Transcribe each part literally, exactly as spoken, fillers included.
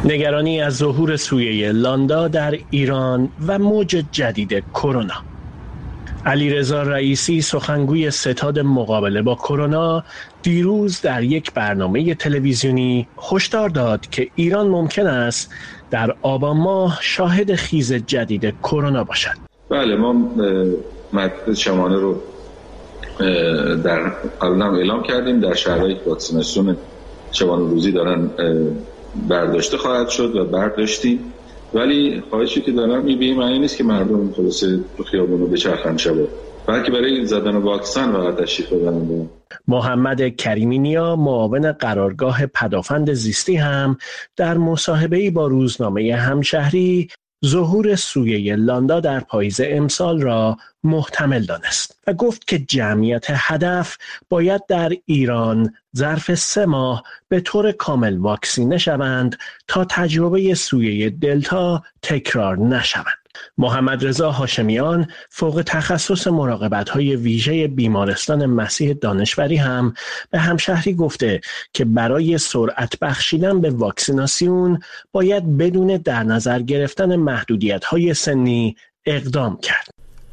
نگرانی از ظهور سویه لاندا در ایران و موج جدید کرونا. علیرضا رئیسی سخنگوی ستاد مقابله با کرونا دیروز در یک برنامه تلویزیونی هشدار داد که ایران ممکن است در آبان ماه شاهد خیز جدید کرونا باشد. بله، ما مدت شمانه رو در قبلا اعلام کردیم، در شهرهای واکسیناسیون شبانه روزی دارن برداشته خواهد شد و برداشتیم، ولی خواهشی که دارم می‌بینیم این نیست که مردم خلاصه تو خیابون رو بچرخن شبه، بلکه برای زدن واکسن فقط تشریف ببرن. محمد کریمی نیا معاون قرارگاه پدافند زیستی هم در مصاحبه‌ای با روزنامه همشهری ظهور سویه لاندا در پاییز امسال را محتمل دانست و گفت که جمعیت هدف باید در ایران ظرف سه ماه به طور کامل واکسینه شوند تا تجربه سویه دلتا تکرار نشود. محمد رضا هاشمیان فوق تخصص مراقبت‌های ویژه بیمارستان مسیح دانشوری هم به همشهری گفته که برای سرعت بخشیدن به واکسیناسیون باید بدون در نظر گرفتن محدودیت‌های سنی اقدام کرد.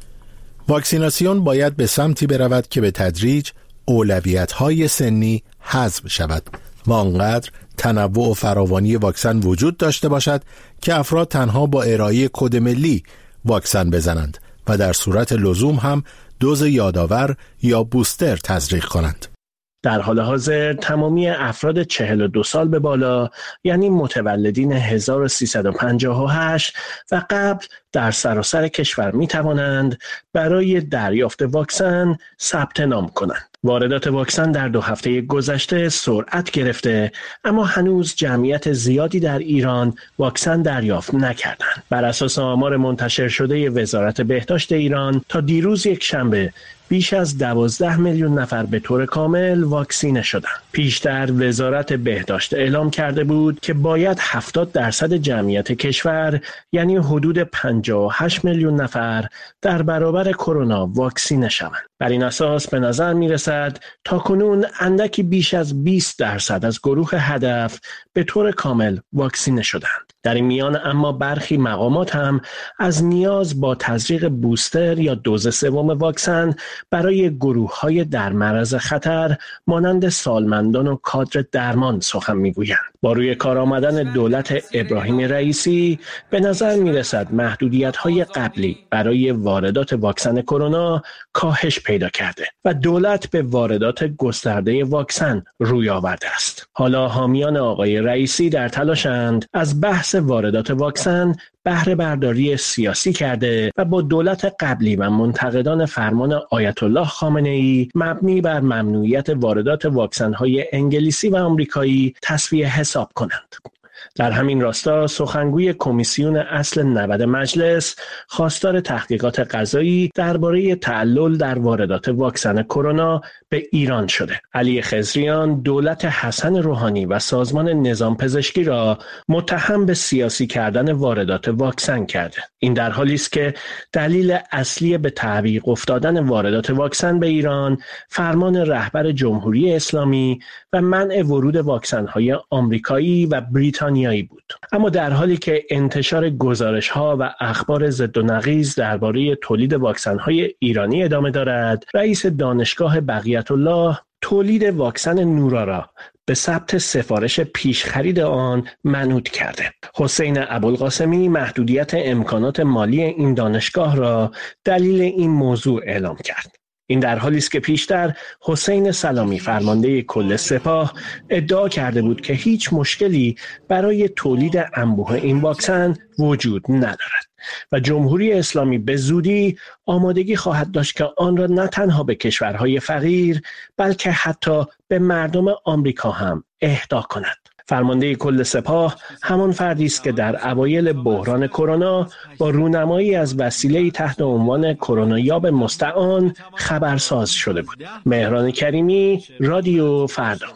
واکسیناسیون باید به سمتی برود که به تدریج اولویت‌های سنی حذف شود و آنقدر تنوع و فراوانی واکسن وجود داشته باشد که افراد تنها با ارائه کد ملی واکسن بزنند و در صورت لزوم هم دوز یادآور یا بوستر تزریق کنند. در حال حاضر تمامی افراد چهل و دو سال به بالا، یعنی متولدین هزار و سیصد و پنجاه و هشت و قبل در سراسر کشور می توانند برای دریافت واکسن ثبت نام کنند. واردات واکسن در دو هفته گذشته سرعت گرفته، اما هنوز جمعیت زیادی در ایران واکسن دریافت نکردند. بر اساس آمار منتشر شده وزارت بهداشت ایران تا دیروز یک شنبه بیش از دوازده میلیون نفر به طور کامل واکسینه شدند. پیشتر وزارت بهداشت اعلام کرده بود که باید هفتاد درصد جمعیت کشور، یعنی حدود پنجاه و هشت میلیون نفر در برابر کرونا واکسینه شوند. بر این اساس به نظر می رسد تا کنون اندکی بیش از بیست درصد از گروه هدف به طور کامل واکسینه شدند. در این میان اما برخی مقامات هم از نیاز با تزریق بوستر یا دوز سوم واکسن برای گروه‌های در معرض خطر مانند سالمندان و کادر درمان سخن می‌گویند. با روی کار آمدن دولت ابراهیم رئیسی به نظر می‌رسد محدودیت‌های قبلی برای واردات واکسن کرونا کاهش پیدا کرده و دولت به واردات گسترده واکسن روی آورده است. حالا حامیان آقای رئیسی در تلاشند از بحث واردات واکسن بهره برداری سیاسی کرده و با دولت قبلی و منتقدان فرمان آیت الله خامنه‌ای مبنی بر ممنوعیت واردات واکسن‌های انگلیسی و آمریکایی تسویه حساب کنند. در همین راستا سخنگوی کمیسیون اصل نود مجلس خواستار تحقیقات قضایی درباره تعلل در واردات واکسن کرونا به ایران شده. علی خضریان دولت حسن روحانی و سازمان نظام پزشکی را متهم به سیاسی کردن واردات واکسن کرده. این در حالی است که دلیل اصلی به تعویق افتادن واردات واکسن به ایران فرمان رهبر جمهوری اسلامی و منع ورود واکسن‌های آمریکایی و بریتانیایی بود. اما در حالی که انتشار گزارش‌ها و اخبار ضد و نقیض درباره تولید واکسن‌های ایرانی ادامه دارد، رئیس دانشگاه بقیت الله تولید واکسن نورا را به ثبت سفارش پیش خرید آن منوط کرده. حسین ابوالقاسمی محدودیت امکانات مالی این دانشگاه را دلیل این موضوع اعلام کرد. این در حالی است که پیشتر حسین سلامی فرمانده کل سپاه ادعا کرده بود که هیچ مشکلی برای تولید انبوه این واکسن وجود ندارد و جمهوری اسلامی به زودی آمادگی خواهد داشت که آن را نه تنها به کشورهای فقیر بلکه حتی به مردم آمریکا هم اهدا کند. فرمانده کل سپاه همان فردی است که در اوایل بحران کرونا با رونمایی از وسیله‌ای تحت عنوان کرونا یاب مستعان خبرساز شده بود. مهران کریمی، رادیو فردا.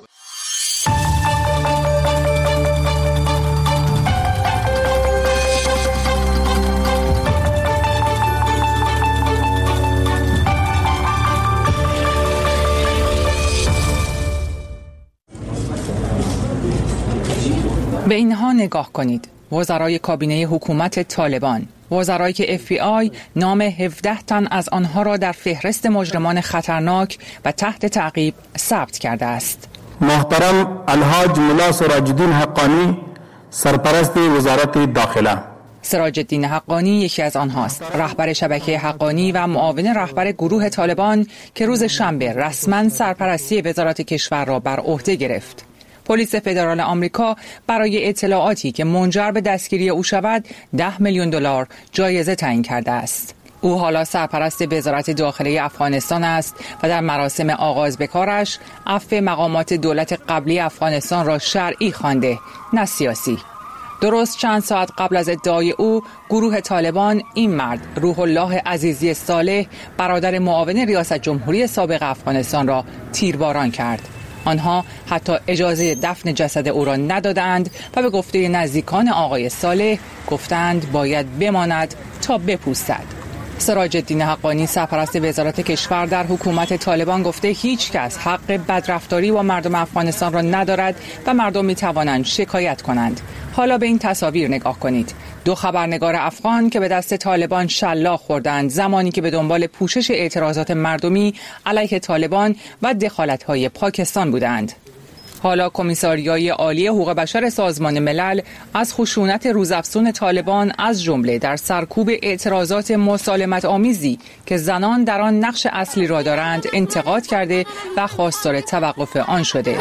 به اینها نگاه کنید. وزرای کابینه حکومت طالبان، وزرایی که اف بی آی نام هفده تن از آنها را در فهرست مجرمان خطرناک و تحت تعقیب ثبت کرده است. محترم الحاج ملا سراج الدین حقانی، سرپرست وزارت داخله. سراج الدین حقانی یکی از آنهاست، رهبر شبکه حقانی و معاون رهبر گروه طالبان که روز شنبه رسما سرپرستی وزارت کشور را بر عهده گرفت. پلیس فدرال آمریکا برای اطلاعاتی که منجر به دستگیری او شود ده میلیون دلار جایزه تعیین کرده است. او حالا سرپرست وزارت داخله افغانستان است و در مراسم آغاز به کارش عفو مقامات دولت قبلی افغانستان را شرعی خوانده، نه سیاسی. درست چند ساعت قبل از ادعای او، گروه طالبان این مرد روح الله عزیزی صالح، برادر معاون ریاست جمهوری سابق افغانستان را تیرباران کرد. آنها حتی اجازه دفن جسد او را ندادند و به گفته نزدیکان آقای صالح گفتند باید بماند تا بپوستد. سراج الدین حقانی سرپرست وزارت کشور در حکومت طالبان گفته هیچ کس حق بدرفتاری با مردم افغانستان را ندارد و مردم می توانند شکایت کنند. حالا به این تصاویر نگاه کنید. دو خبرنگار افغان که به دست طالبان شلاق خوردند زمانی که به دنبال پوشش اعتراضات مردمی علیه طالبان و دخالت‌های پاکستان بودند. حالا کمیساریای عالی حقوق بشر سازمان ملل از خشونت روزافزون طالبان از جمله در سرکوب اعتراضات مسالمت آمیزی که زنان در آن نقش اصلی را دارند انتقاد کرده و خواستار توقف آن شده.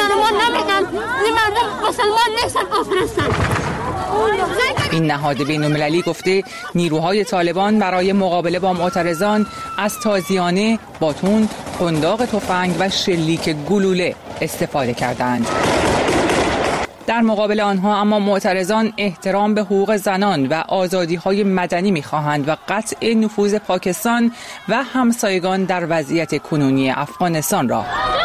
این نهاد بین‌المللی گفته نیروهای طالبان برای مقابله با معترضان از تازیانه، باتون، قنداق تفنگ و شلیک گلوله استفاده کردند. در مقابل آنها اما معترضان احترام به حقوق زنان و آزادی‌های مدنی می‌خواهند و قطع نفوذ پاکستان و همسایگان در وضعیت کنونی افغانستان را.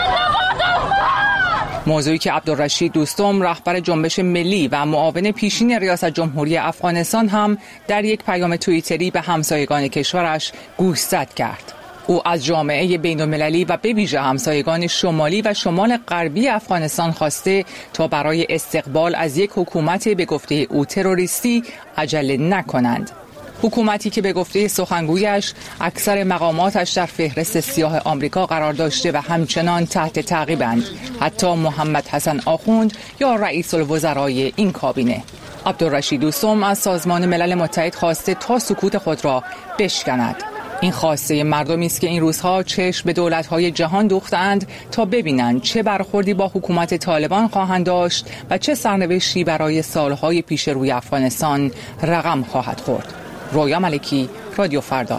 موضوعی که عبدالرشید دوستم رهبر جنبش ملی و معاون پیشین ریاست جمهوری افغانستان هم در یک پیام توییتری به همسایگان کشورش گوشزد کرد. او از جامعه بین‌المللی و به ویژه همسایگان شمالی و شمال غربی افغانستان خواسته تا برای استقبال از یک حکومت به گفته او تروریستی عجله نکنند. حکومتی که به گفته سخنگویش اکثر مقاماتش در فهرست سیاه آمریکا قرار داشته و همچنان تحت تعقیبند، حتی محمد حسن آخوند یا رئیس الوزرای این کابینه. عبدالرشید دوستم از سازمان ملل متحد خواسته تا سکوت خود را بشکند. این خواسته مردمی است که این روزها چشم به دولت‌های جهان دوختند تا ببینند چه برخوردی با حکومت طالبان خواهند داشت و چه سرنوشتی برای سالهای پیش روی افغانستان رقم خواهد خورد. رویا ملکی، رادیو فردا.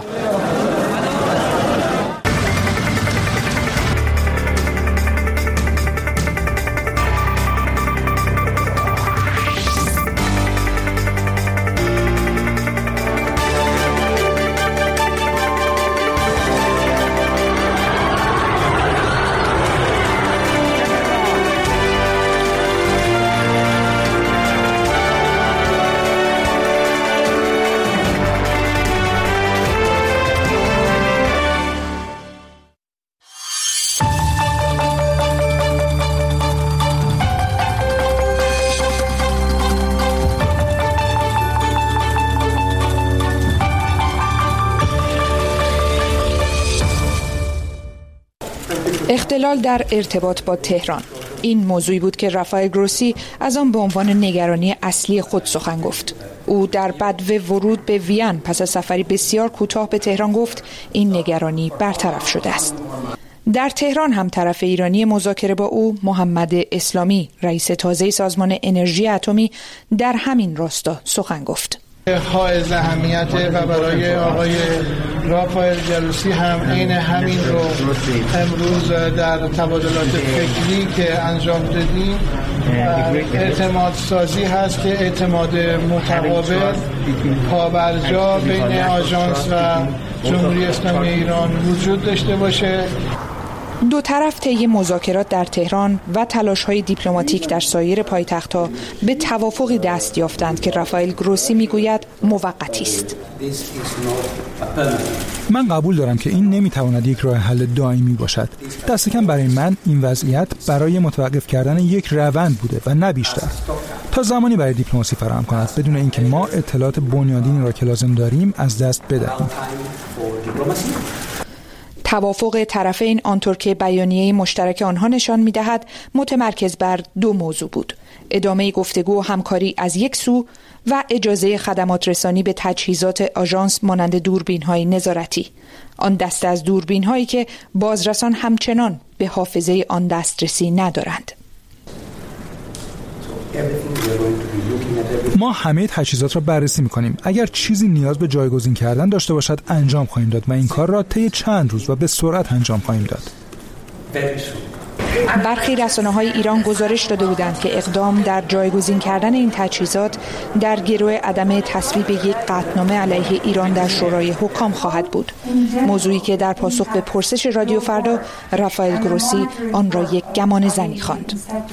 اختلال در ارتباط با تهران. این موضوعی بود که رافائل گروسی از آن به عنوان نگرانی اصلی خود سخن گفت. او در بدو ورود به وین پس از سفری بسیار کوتاه به تهران گفت این نگرانی برطرف شده است. در تهران هم طرف ایرانی مذاکره با او محمد اسلامی، رئیس تازه سازمان انرژی اتمی، در همین راستا سخن گفت. حائز اهمیت و برای آقای رافائل گروسی هم عین همین رو امروز در تبادلات فکری که انجام دادیم اعتماد سازی هست که اعتماد متقابل پابرجا بین آژانس و جمهوری اسلامی ایران وجود داشته باشه. دو طرف طی مذاکرات در تهران و تلاش‌های دیپلماتیک در سایر پایتخت‌ها به توافقی دست یافتند که رافائل گروسی میگوید موقتی است. من قبول دارم که این نمیتواند یک راه حل دائمی باشد. دست کم برای من این وضعیت برای متوقف کردن یک روند بوده و نه بیشتر. تا زمانی برای دیپلماسی فراهم کند بدون اینکه ما اطلاعات بنیادینی را که لازم داریم از دست بدهیم. توافق طرفین آنطور که بیانیه مشترک آنها نشان می‌دهد متمرکز بر دو موضوع بود: ادامه گفتگو و همکاری از یک سو و اجازه خدمات رسانی به تجهیزات آژانس مانند دوربین‌های نظارتی، آن دسته از دوربین‌هایی که بازرسان همچنان به حافظه آن دسترسی ندارند. ما همه تجهیزات را بررسی می‌کنیم. اگر چیزی نیاز به جایگزین کردن داشته باشد انجام خواهیم داد و این کار را طی چند روز و به سرعت انجام خواهیم داد. برخی رسانه‌های ایران گزارش داده بودند که اقدام در جایگزین کردن این تجهیزات در گرو عدم تصویب یک قطعنامه علیه ایران در شورای حکام خواهد بود. موضوعی که در پاسخ به پرسش رادیو فردا رافائل گروسی آن را یک گمان زنی خواند.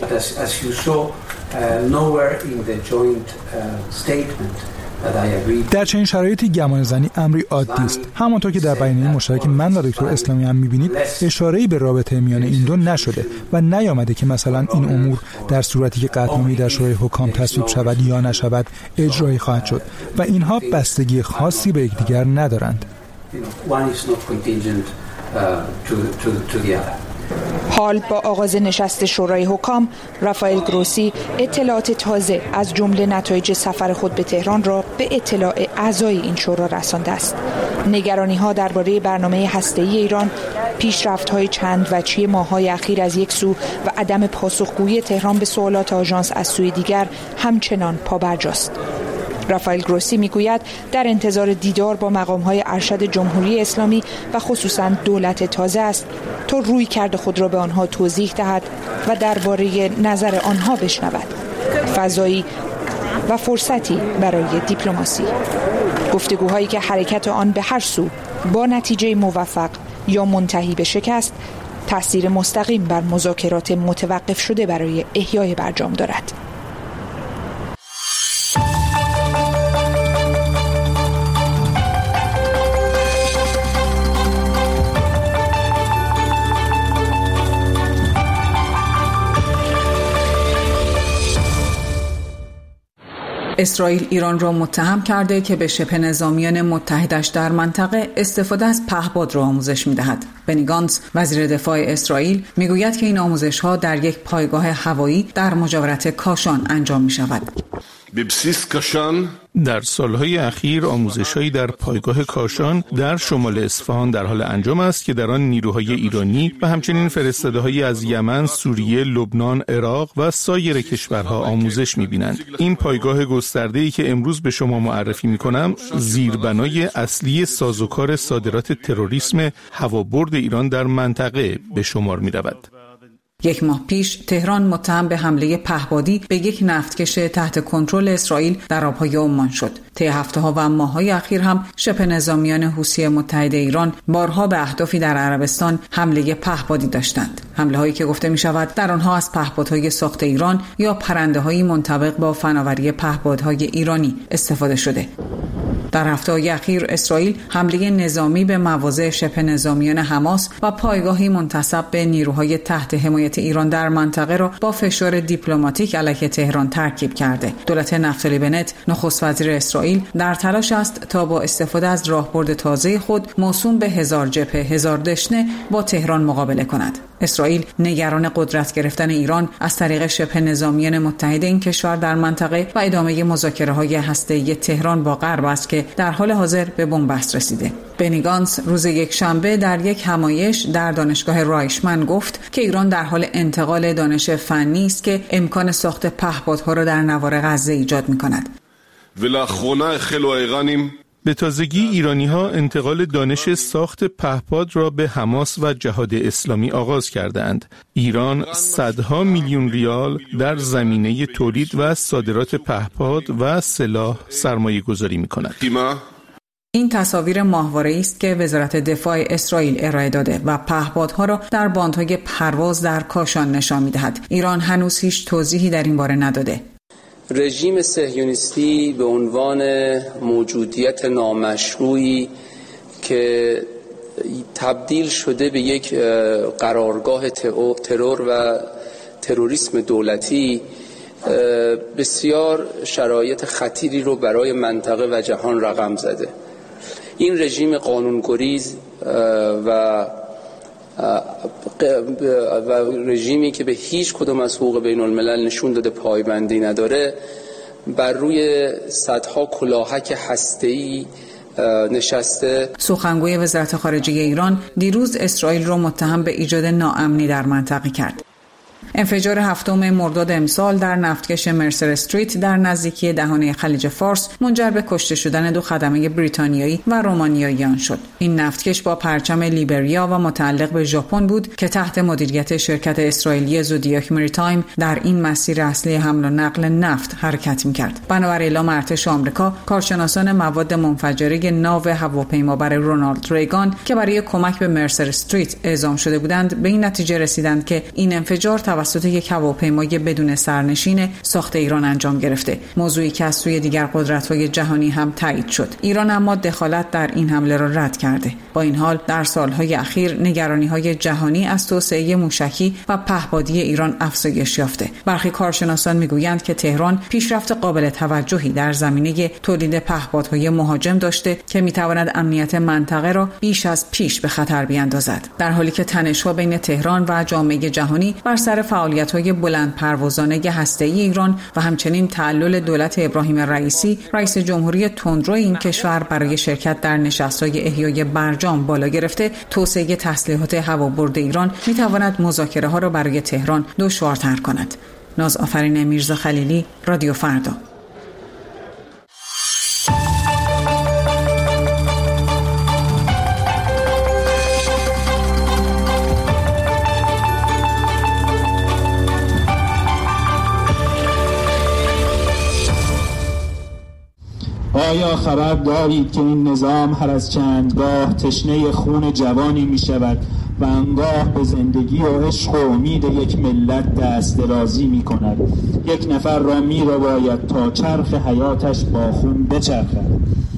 در چنین شرایطی گمان زنی امری عادی است. همانطور که در بیانیه مشترک من و دکتر اسلامی هم می‌بینید اشاره‌ای به رابطه میان این دو نشده و نیامده که مثلا این امور در صورتی که قطعنامه‌ای در شورای حکام تصویب شود یا نشود اجرایی خواهد شد و اینها بستگی خاصی به یکدیگر ندارند. حال با آغاز نشست شورای حکام، رافائل گروسی اطلاعات تازه از جمله نتایج سفر خود به تهران را به اطلاع اعضای این شورا رسانده است. نگرانی‌ها درباره برنامه هسته‌ای ایران، پیشرفت‌های چند وجهی ماه‌های اخیر از یک سو و عدم پاسخگویی تهران به سوالات آژانس از سوی دیگر همچنان پابرجاست. رافائل گروسی میگوید در انتظار دیدار با مقام‌های ارشد جمهوری اسلامی و خصوصاً دولت تازه است تا روی کرده خود را به آنها توضیح دهد و درباره نظر آنها بشنود. فضایی و فرصتی برای دیپلماسی. گفتگوهایی که حرکت آن به هر سو با نتیجه موفق یا منتهی به شکست تأثیر مستقیم بر مذاکرات متوقف شده برای احیای برجام دارد. اسرائیل ایران را متهم کرده که به شبه نظامیان متحدش در منطقه استفاده از پهپاد را آموزش می‌دهد. بنی گانتز وزیر دفاع اسرائیل میگوید که این آموزش‌ها در یک پایگاه هوایی در مجاورت کاشان انجام می‌شود. ببسیس کاشان در سالهای اخیر آموزش‌هایی در پایگاه کاشان در شمال اصفهان در حال انجام است که در آن نیروهای ایرانی و همچنین فرستاده‌هایی از یمن، سوریه، لبنان، عراق و سایر کشورها آموزش می‌بینند. این پایگاه گسترده‌ای که امروز به شما معرفی می‌کنم، زیربنای اصلی سازوکار صادرات تروریسم هوابرد ایران در منطقه به شمار می‌رود. یک ماه پیش تهران متهم به حمله پهپادی به یک نفتکش تحت کنترل اسرائیل در آبهای عمان شد. طی هفته‌ها و ماه‌های اخیر هم شبه نظامیان حوثی متحد ایران بارها به اهدافی در عربستان حمله پهپادی داشتند. حمله‌هایی که گفته می‌شود در آنها از پهپادهای ساخت ایران یا پرنده‌های منطبق با فناوری پهپادهای ایرانی استفاده شده. در هفته‌های اخیر اسرائیل حمله نظامی به مواضع شبه نظامیان حماس و پایگاهی منتسب به نیروهای تحت حمایت ایران در منطقه را با فشار دیپلماتیک علیه تهران ترکیب کرده. دولت نفتالی بنت، نخست وزیر اسرائیل، در تلاش است تا با استفاده از راهبرد تازه خود موسوم به هزار جبهه هزار دشنه با تهران مقابله کند. اسرائیل نگران قدرت گرفتن ایران از طریق شبه نظامیان متحد این کشور در منطقه و ادامه مذاکره‌های هسته‌ای تهران با غرب است که در حال حاضر به بنبست رسیده. بنی گانتز روز یکشنبه در یک همایش در دانشگاه رایشمن گفت که ایران در حال انتقال دانش فنی است که امکان ساخت پهپادها را در نوار غزه ایجاد می‌کند. ولآخرונה החלו האיראנים به تازگی ایرانی‌ها انتقال دانش ساخت پهپاد را به حماس و جهاد اسلامی آغاز کردند. ایران صدها میلیون ریال در زمینه تولید و صادرات پهپاد و سلاح سرمایه گذاری می‌کند. این تصاویر ماهواره‌ای است که وزارت دفاع اسرائیل ارائه داده و پهپادها را در باندهای پرواز در کاشان نشان می‌دهد. ایران هنوز هیچ توضیحی در این باره نداده. رژیم صهیونیستی به عنوان موجودیت نامشروعی که تبدیل شده به یک قرارگاه ترور و تروریسم دولتی بسیار شرایط خطیری رو برای منطقه و جهان رقم زده. این رژیم قانونگریز و و رژیمی که به هیچ کدوم از حقوق بین الملل نشون داده پایبندی نداره، بر روی صدها کلاهک هسته‌ای نشسته. سخنگوی وزارت خارجه ایران دیروز اسرائیل را متهم به ایجاد ناامنی در منطقه کرد. انفجار هفتم مرداد امسال در نفتکش مرسر استریت در نزدیکی دهانه خلیج فارس منجر به کشته شدن دو خدمه بریتانیایی و رومانیایی آن شد. این نفتکش با پرچم لیبریا و متعلق به ژاپن بود که تحت مدیریت شرکت اسرائیلی زودیاک مریتایم در این مسیر اصلی حمل و نقل نفت حرکت می‌کرد. بنابر اعلام ارتش آمریکا، کارشناسان مواد منفجره ناو هواپیمابر رونالد ریگان که برای کمک به مرسر استریت اعزام شده بودند، به این نتیجه رسیدند که این انفجار توسط یک هواپیمای بدون سرنشین ساخت ایران انجام گرفته، موضوعی که از سوی دیگر قدرت‌های جهانی هم تایید شد. ایران اما دخالت در این حمله را رد کرده. با این حال در سالهای اخیر نگرانی‌های جهانی از توسعه موشکی و پهپادی ایران افزایش یافته. برخی کارشناسان می‌گویند که تهران پیشرفت قابل توجهی در زمینه تولید پهپادهای مهاجم داشته که می‌تواند امنیت منطقه را بیش از پیش به خطر بیاندازد، در حالی که تنش‌ها بین تهران و جامعه جهانی بر سر فعالیت‌های بلند پروازانه هسته‌ای ایران و همچنین تعلل دولت ابراهیم رئیسی رئیس جمهوری تندرو این کشور برای شرکت در نشست‌های احیای برجام بالا گرفته، توسعه تسلیحات هوابرد ایران می‌تواند مذاکره‌ها را برای تهران دشوارتر کند. ناز آفرین میرزا خلیلی، رادیو فردا. آیا خبر دارید که این نظام هر از چندگاه تشنه خون جوانی می شود و انگاه به زندگی و عشق و امید یک ملت دست درازی می کند؟ یک نفر را می رو باید تا چرخ حیاتش با خون بچرخد.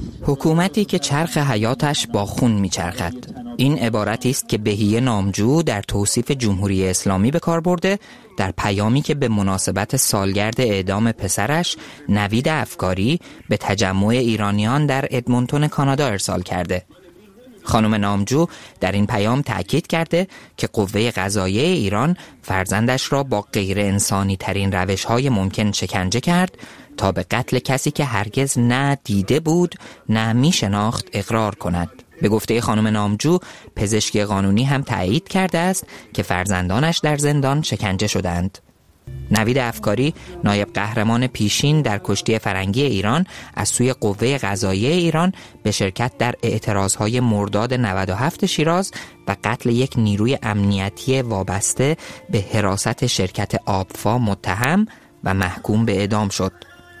حکومتی که چرخ حیاتش با خون می چرخد. این عبارتی است که بهیه نامجو در توصیف جمهوری اسلامی به کار برده در پیامی که به مناسبت سالگرد اعدام پسرش نوید افکاری به تجمع ایرانیان در ادمونتون کانادا ارسال کرده. خانم نامجو در این پیام تأکید کرده که قوه قضاییه ایران فرزندش را با غیر انسانی ترین روش های ممکن شکنجه کرد تا به قتل کسی که هرگز نه دیده بود نه می شناخت اقرار کند. به گفته خانم نامجو، پزشکی قانونی هم تایید کرده است که فرزندانش در زندان شکنجه شدند. نوید افکاری، نایب قهرمان پیشین در کشتی فرنگی ایران، از سوی قوه قضاییه ایران به شرکت در اعتراضهای مرداد نود و هفت شیراز و قتل یک نیروی امنیتی وابسته به حراست شرکت آبفا متهم و محکوم به اعدام شد.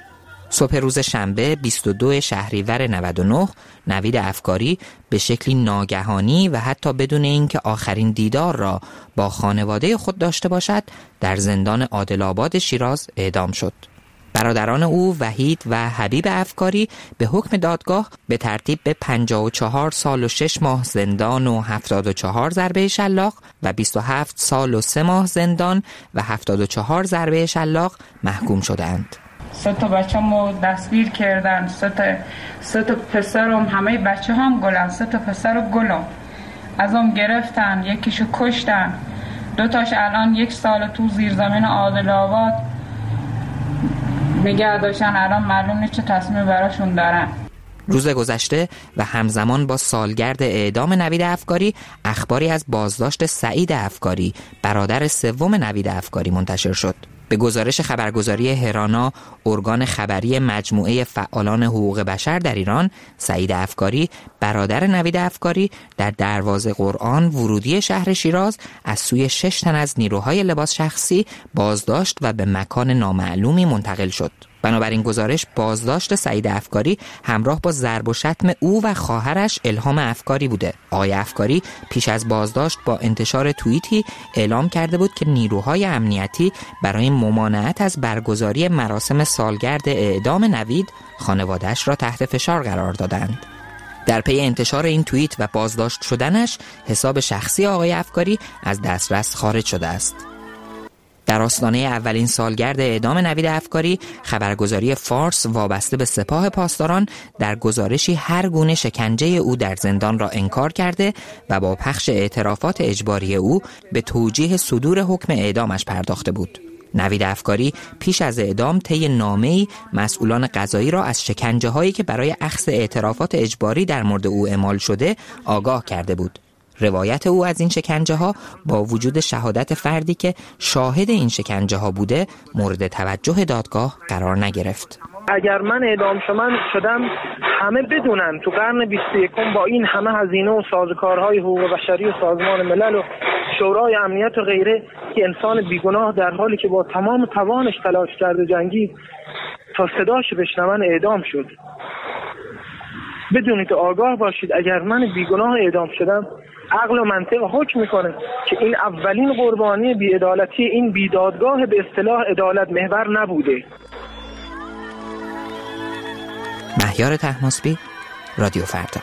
صبح روز شنبه بیست و دو شهریور نود و نه، نوید افکاری به شکلی ناگهانی و حتی بدون اینکه آخرین دیدار را با خانواده خود داشته باشد، در زندان عادل‌آباد شیراز اعدام شد. برادران او وحید و حبیب افکاری به حکم دادگاه به ترتیب به پنجاه و چهار سال و شش ماه زندان و هفتاد و چهار ضربه شلاق و بیست و هفت سال و سه ماه زندان و هفتاد و چهار ضربه شلاق محکوم شدند. سه تا بچه‌مو دستگیر کردن، سه تا سه تا پسرم، همه بچه هم گلن، سه تا پسر گلم ازم گرفتن، یکیشو کشتن، دو تاش الان یک سال تو زیر زمین عادل‌آباد نگه داشتن، الان معلوم نیست چه تصمیم براشون دارن. روز گذشته و همزمان با سالگرد اعدام نوید افکاری، اخباری از بازداشت سعید افکاری، برادر سوم نوید افکاری منتشر شد. به گزارش خبرگزاری هرانا، ارگان خبری مجموعه فعالان حقوق بشر در ایران، سعید افکاری، برادر نوید افکاری، در دروازه قرآن ورودی شهر شیراز از سوی شش تن از نیروهای لباس شخصی بازداشت و به مکان نامعلومی منتقل شد. بنابراین گزارش بازداشت سعید افکاری همراه با ضرب و شتم او و خواهرش الهام افکاری بوده. آقای افکاری پیش از بازداشت با انتشار توییتی اعلام کرده بود که نیروهای امنیتی برای ممانعت از برگزاری مراسم سالگرد اعدام نوید خانواده‌اش را تحت فشار قرار دادند. در پی انتشار این توییت و بازداشت شدنش، حساب شخصی آقای افکاری از دسترس خارج شده است. در آستانه اولین سالگرد اعدام نوید افکاری، خبرگزاری فارس وابسته به سپاه پاسداران در گزارشی هر گونه شکنجه او در زندان را انکار کرده و با پخش اعترافات اجباری او به توجیه صدور حکم اعدامش پرداخته بود. نوید افکاری پیش از اعدام طی نامه‌ای مسئولان قضایی را از شکنجه‌هایی که برای اخذ اعترافات اجباری در مورد او اعمال شده آگاه کرده بود. روایت او از این شکنجه ها با وجود شهادت فردی که شاهد این شکنجه ها بوده مورد توجه دادگاه قرار نگرفت. اگر من اعدام شدم همه بدونن تو قرن بیست و یکم با این همه هزینه و سازوکارهای حقوق بشری و سازمان ملل و شورای امنیت و غیره که انسان بیگناه در حالی که با تمام توانش تلاش کرده جنگید تا صداش بشنون اعدام شد. بدونید آگاه باشید اگر من بیگناه اعدام شدم عقل و منطق حکم میکنه که این اولین قربانی بی‌عدالتی این بیدادگاه به اصطلاح عدالت محور نبوده. مهیار طهماسبی، رادیو فردا.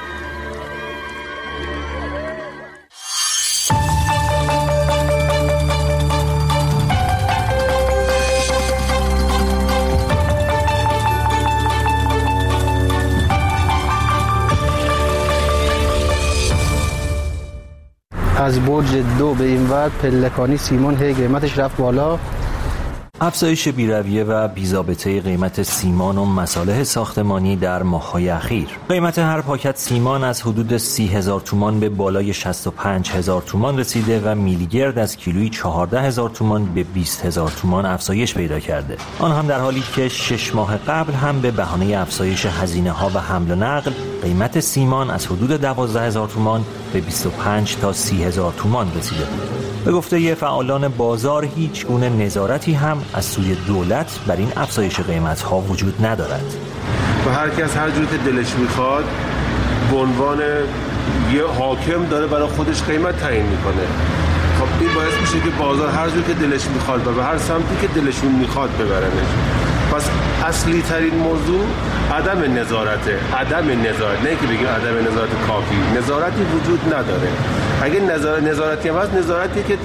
از برج دو به این ور پلکانی سیمان هی قیمتش رفت بالا. افزایش بی‌رویه و بی‌ضابطه قیمت سیمان و مصالح ساختمانی در ماه‌های اخیر. قیمت هر پاکت سیمان از حدود سی هزار تومان به بالای شصت و پنج هزار تومان رسیده و میلیگرد از کیلویی چهارده هزار تومان به بیست هزار تومان افزایش پیدا کرده. آن هم در حالی که شش ماه قبل هم به بهانه افزایش هزینه‌ها و حمل و نقل قیمت سیمان از حدود دوازده هزار تومان به بیست و پنج تا سی هزار تومان رسیده بود. به گفته فعالان بازار هیچ گونه نظارتی هم از سوی دولت بر این افزایش قیمت‌ها وجود ندارد. و هر کس هر جور که دلش میخواد به عنوان یه حاکم داره برای خودش قیمت تعیین میکنه. خب این باعث میشه که بازار هر جور که دلش میخواد و به هر سمتی که دلشون میخواد ببرنش. پس اصلی ترین موضوع عدم نظارته، عدم نظارت، نه که بگیم عدم نظارت کافی، نظارتی وجود نداره. اگه نظارت نظارتی هم هست، نظارتی که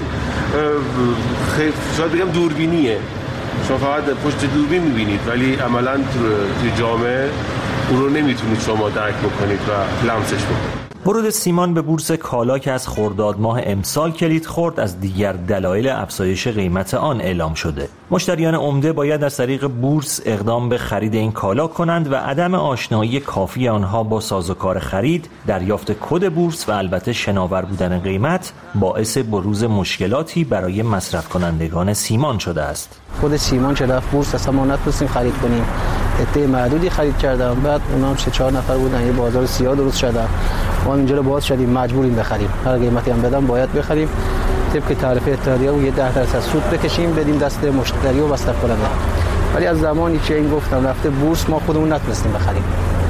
خیلی شاید بگم دوربینیه، شما فقط پشت دوربین میبینید ولی عملاً توی جامعه اون رو نمیتونید شما درک بکنید و لمسش بکنید. ورود سیمان به بورس کالا که از خرداد ماه امسال کلید خورد از دیگر دلایل افزایش قیمت آن اعلام شده. مشتریان عمده باید از طریق بورس اقدام به خرید این کالا کنند و عدم آشنایی کافی آنها با سازوکار خرید، دریافت کد بورس و البته شناور بودن قیمت باعث بروز مشکلاتی برای مصرف کنندگان سیمان شده است. خود سیمان که رفت بورس اصلا ما نتونستیم خرید کنیم. عده معدودی خرید کردم، بعد اونا هم سه چهار نفر بودن، یه بازار سیاه درست شدن. ما اینجا رو باز شدیم مجبوریم بخریم. هر قیمتی هم بدم باید بخریم. طبق تعرفه اتحادیه و یه ده درصد سود بکشیم بدیم دست مشتری و مصرف کننده. ولی از زمانی که این گفتم رفته بورس ما خودمون نتونستیم بخریم.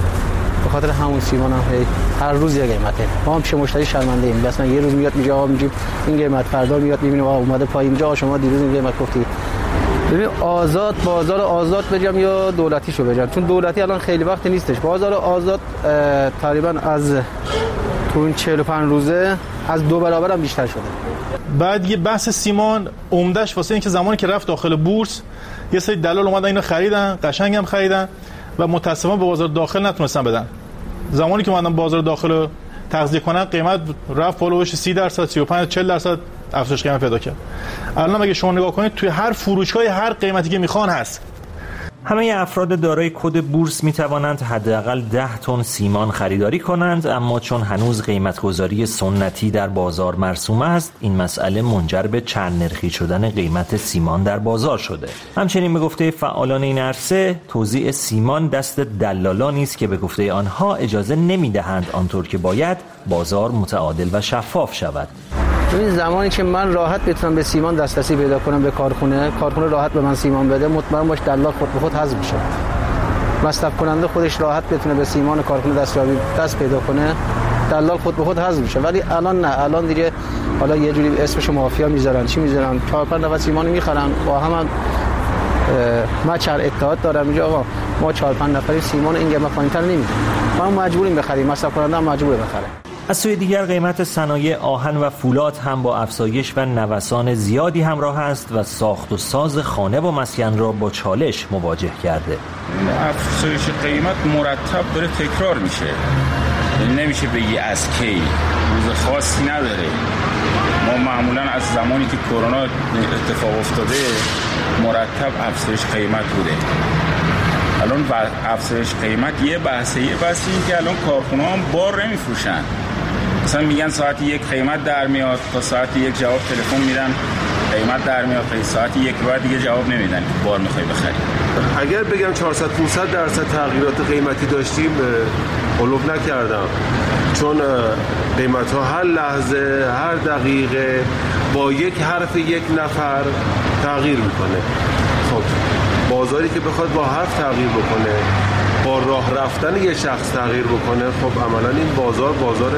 به خاطر همون سیمان هم هر روز یه قیمته. ما هم چه مشتری شرمنده ایم. مثلا یه روز میاد میگه آقا میگیم این قیمت، فردا میاد میبینیم آقا اومده پایین، جا شما دیروز این قیمت گفتید. ببین آزاد بازار آزاد بگم یا دولتی شو بگم، چون دولتی الان خیلی وقت نیستش. بازار آزاد تقریبا از تو این چهل و پنج روزه از دو برابر هم بیشتر شده. بعد یه بحث سیمان عمدهش واسه اینکه زمانی که رفت داخل بورس یه سری دلال اومدن اینو خریدن، قشنگ هم خریدن و متأسفانه به بازار داخل نتونستن بدن. زمانی که اومدن بازار داخل تغذیه کنن قیمت رفت بالوش سی درصد، سی و پنج، چهل درصد افزایش قیمت پیدا کرد. الان اگه شما نگاه کنید توی هر فروشگاه هر قیمتی که میخوان هست. همه افراد دارای کد بورس می توانند حداقل ده تن سیمان خریداری کنند، اما چون هنوز قیمت‌گذاری سنتی در بازار مرسوم است، این مسئله منجر به چند نرخی شدن قیمت سیمان در بازار شده. همچنین به گفته فعالان این عرصه، توزیع سیمان دست دلالانی است که به گفته آنها اجازه نمی‌دهند آنطور که باید بازار متعادل و شفاف شود. این زمانی که من راحت بتونم به سیمان دسترسی پیدا کنم به کارخونه، کارخونه راحت به من سیمان بده، مطمئن باش دلال خود به خود حذف میشه. مصرف کننده خودش راحت بتونه به سیمان کارخونه دستیابی دست پیدا کنه، دلال خود به خود حذف میشه. ولی الان نه، الان دیگه حالا یه جوری اسمش مافیا میذارن، چی میذارن، چهار پنج نفر سیمان میخرن با هم مچر اتحاد دارم اینجا آقا ما چهار پنج نفری سیمان این قیمت پایین‌تر نمیدیم. ما مجبوریم بخریم، مصرف کننده هم مجبوره بخره. از سوی دیگر قیمت صنایع آهن و فولاد هم با افزایش و نوسان زیادی همراه است و ساخت و ساز خانه و مسکن را با چالش مواجه کرده. افزایش قیمت مرتب داره تکرار میشه، نمیشه بگی از کی، روز خاصی نداره. ما معمولا از زمانی که کرونا اتفاق افتاده مرتب افزایش قیمت بوده. الان افزایش قیمت یه بحثه، یه بحثی این که الان کارخونه هم بار نمیفروشن، مثلا میگن ساعت یک قیمت در میاد، تا ساعت یک جواب تلفن میدن قیمت در میاد، تا ساعت یک بعد دیگه جواب نمیدن که بار میخوای بخری. اگر بگم چهارصد پانصد درصد تغییرات قیمتی داشتیم قلوب نکردم، چون قیمت ها هر لحظه هر دقیقه با یک حرف یک نفر تغییر میکنه. خب بازاری که بخواد با حرف تغییر بکنه، با راه رفتن یه شخص تغییر بکنه، خب عملا این بازار بازار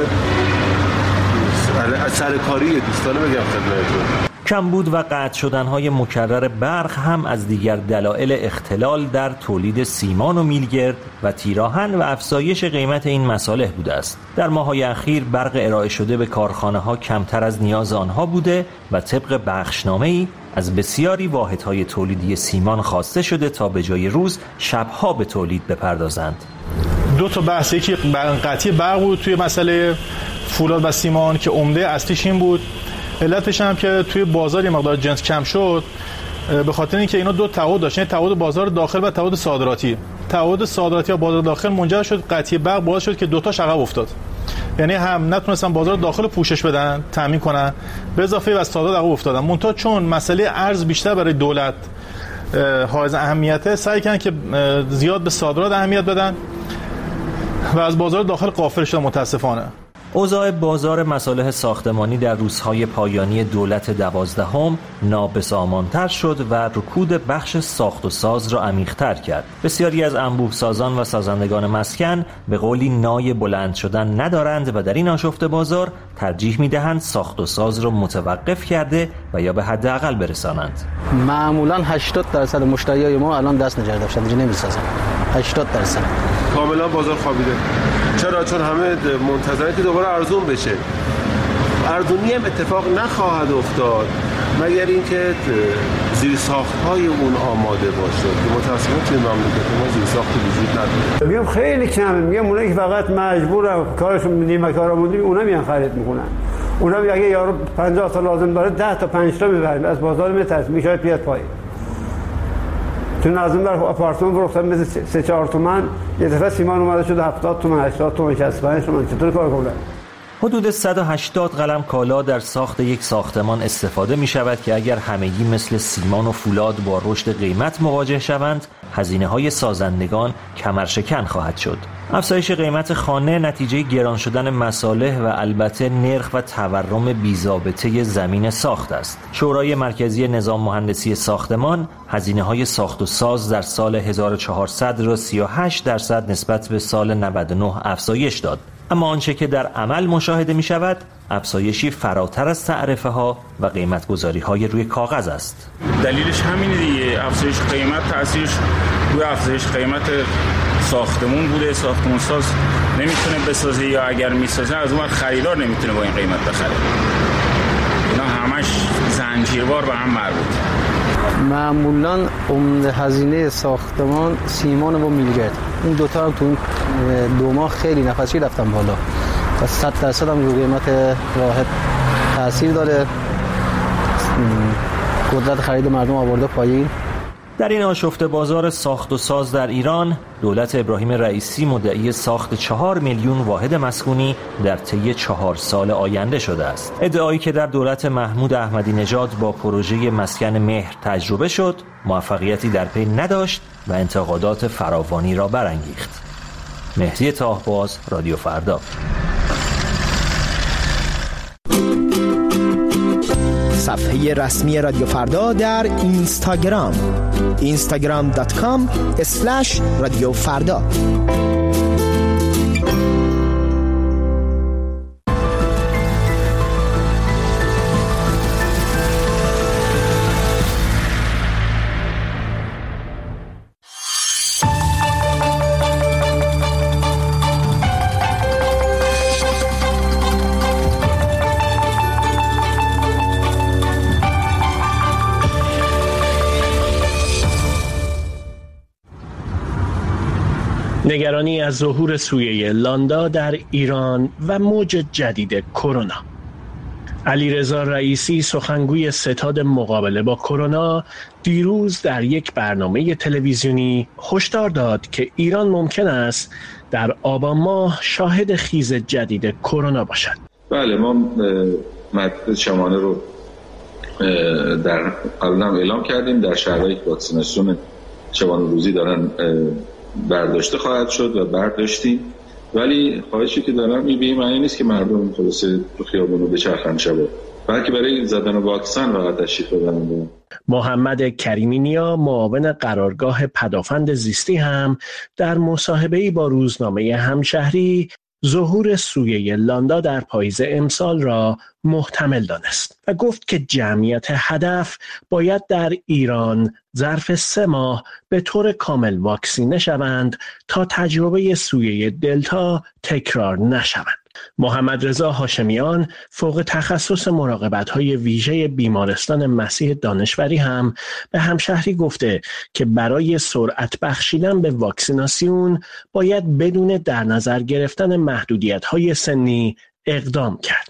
سرکاری دوستانه بگم خدمتتون. کمبود و قطع شدن‌های مکرر برق هم از دیگر دلایل اختلال در تولید سیمان و میلگرد و تیراهن و افزایش قیمت این مصالح بوده است. در ماه‌های اخیر برق ارائه شده به کارخانه‌ها کمتر از نیاز آنها بوده و طبق بخشنامه‌ای از بسیاری واحدهای تولیدی سیمان خواسته شده تا به جای روز شبها به تولید بپردازند. دو تا بحث، یکی قطعی برق بود توی مسئله فولاد و سیمان که عمده اصلیش این بود. علتش هم که توی بازار یه مقدار جنس کم شد به خاطر اینکه اینا دو تعهد داشتن، تعهد بازار داخل و تعهد صادراتی. تعهد صادراتی و بازار داخل منجر شد قطعی برق باعث شد که دو تاش عقب افتاد، یعنی هم نتونستن بازار داخل رو پوشش بدن، تامین کنن، به اضافه از صادرات عقب افتادن. منتها چون مسئله ارز بیشتر برای دولت حائز اهمیته، سعی کردن که زیاد به صادرات اهمیت بدن و از بازار داخل غافل شدن متاسفانه. اوضاع بازار مصالح ساختمانی در روزهای پایانی دولت دوازدهم نابسامان‌تر شد و رکود بخش ساخت و ساز را عمیق‌تر کرد. بسیاری از انبوه سازان و سازندگان مسکن به قولی نای بلند شدن ندارند و در این آشفته بازار ترجیح می‌دهند ساخت و ساز را متوقف کرده و یا به حداقل برسانند. معمولاً هشتاد درصد مشتریای ما الان دست نجات داشتن، دیگه نمی‌سازن. هشتاد درصد کاملا بازار خوابیده. چرا؟ چون همه منتظرن که دوباره ارزون بشه. ارزونی هم اتفاق نخواهد افتاد مگر اینکه زیر ساخت‌های اون آماده باشه که متأسفانه توی مملکت ما زیر ساختی وجود نداره. میگم خیلی کمه، میگم اونایی که فقط مجبورن کارشون نیمه کارا مونده اونا میان خرید میکنن. اونا اگه یارو پنجاه تا لازم داره ده تا پنج تا میبرن، از بازار میترس میشه پیات پای. تو نظم در آپارتمان فروختن مثل سه چهار تومن، یه دفعه سیمان اومده شده هفتاد تومن، هشتاد تومن، شصت و پنج تومن. چطور کار کنن؟ حدود صد و هشتاد قلم کالا در ساخت یک ساختمان استفاده می شود که اگر همگی مثل سیمان و فولاد با رشد قیمت مواجه شوند، هزینه های سازندگان کمرشکن خواهد شد. افزایش قیمت خانه نتیجه گران شدن مصالح و البته نرخ و تورم بی‌ضابطه زمین ساخت است. شورای مرکزی نظام مهندسی ساختمان هزینه های ساخت و ساز در سال هزار و چهارصد را سی و هشت درصد نسبت به سال نود و نه افزایش داد. اما آنچه که در عمل مشاهده می شود افزایشی فراتر از تعرفه ها و قیمت گذاری های روی کاغذ است. دلیلش همینه دیگه، افزایش قیمت تأثیرش روی افزایش قیمت ساختمون بوده. ساختمون ساز نمیتونه بسازه یا اگر میسازه از اون خریدار نمیتونه با این قیمت بخره. اینا همش زنجیروار به هم مربوط. معمولاً عمده هزینه ساختمان سیمان و میلگرد، این دوتا هم تو دو ماه خیلی نفسی رفتن بالا و صد درصد هم روی قیمت واحد تاثیر داره. قدرت خرید مردم آورده پایین. در این آشفته بازار ساخت و ساز در ایران، دولت ابراهیم رئیسی مدعی ساخت چهار میلیون واحد مسکونی در طی چهار سال آینده شده است. ادعایی که در دولت محمود احمدی نژاد با پروژه مسکن مهر تجربه شد، موفقیتی در پی نداشت و انتقادات فراوانی را برانگیخت. مهدی تاهباز، رادیو فردا. صفحه رسمی رادیو فردا در اینستاگرام اینستاگرام دات کام اسلش رادیو فردا. نگرانی از ظهور سویه لاندا در ایران و موج جدید کرونا. علیرضا رئیسی سخنگوی ستاد مقابله با کرونا دیروز در یک برنامه تلویزیونی هشدار داد که ایران ممکن است در آبان ماه شاهد خیز جدید کرونا باشد. بله، ما مدت شمانه رو در قبلا اعلام کردیم، در شهرهایی که واکسیناسیون شبانه روزی دارن برداشته خواهد شد و برداشتیم، ولی خواهشی که دارم می‌بینیم معنی نیست که مردم خلاصه تو خیابون رو بچرخن شبا، بلکه برای زدن واکسن فقط تشریف ببرن. محمد کریمی نیا معاون قرارگاه پدافند زیستی هم در مصاحبه‌ای با روزنامه همشهری ظهور سویه لاندا در پاییز امسال را محتمل دانست و گفت که جمعیت هدف باید در ایران ظرف سه ماه به طور کامل واکسینه شوند تا تجربه سویه دلتا تکرار نشود. محمد رضا هاشمیان فوق تخصص مراقبت‌های ویژه بیمارستان مسیح دانشوری هم به همشهری گفته که برای سرعت بخشیدن به واکسیناسیون باید بدون در نظر گرفتن محدودیت‌های سنی اقدام کرد.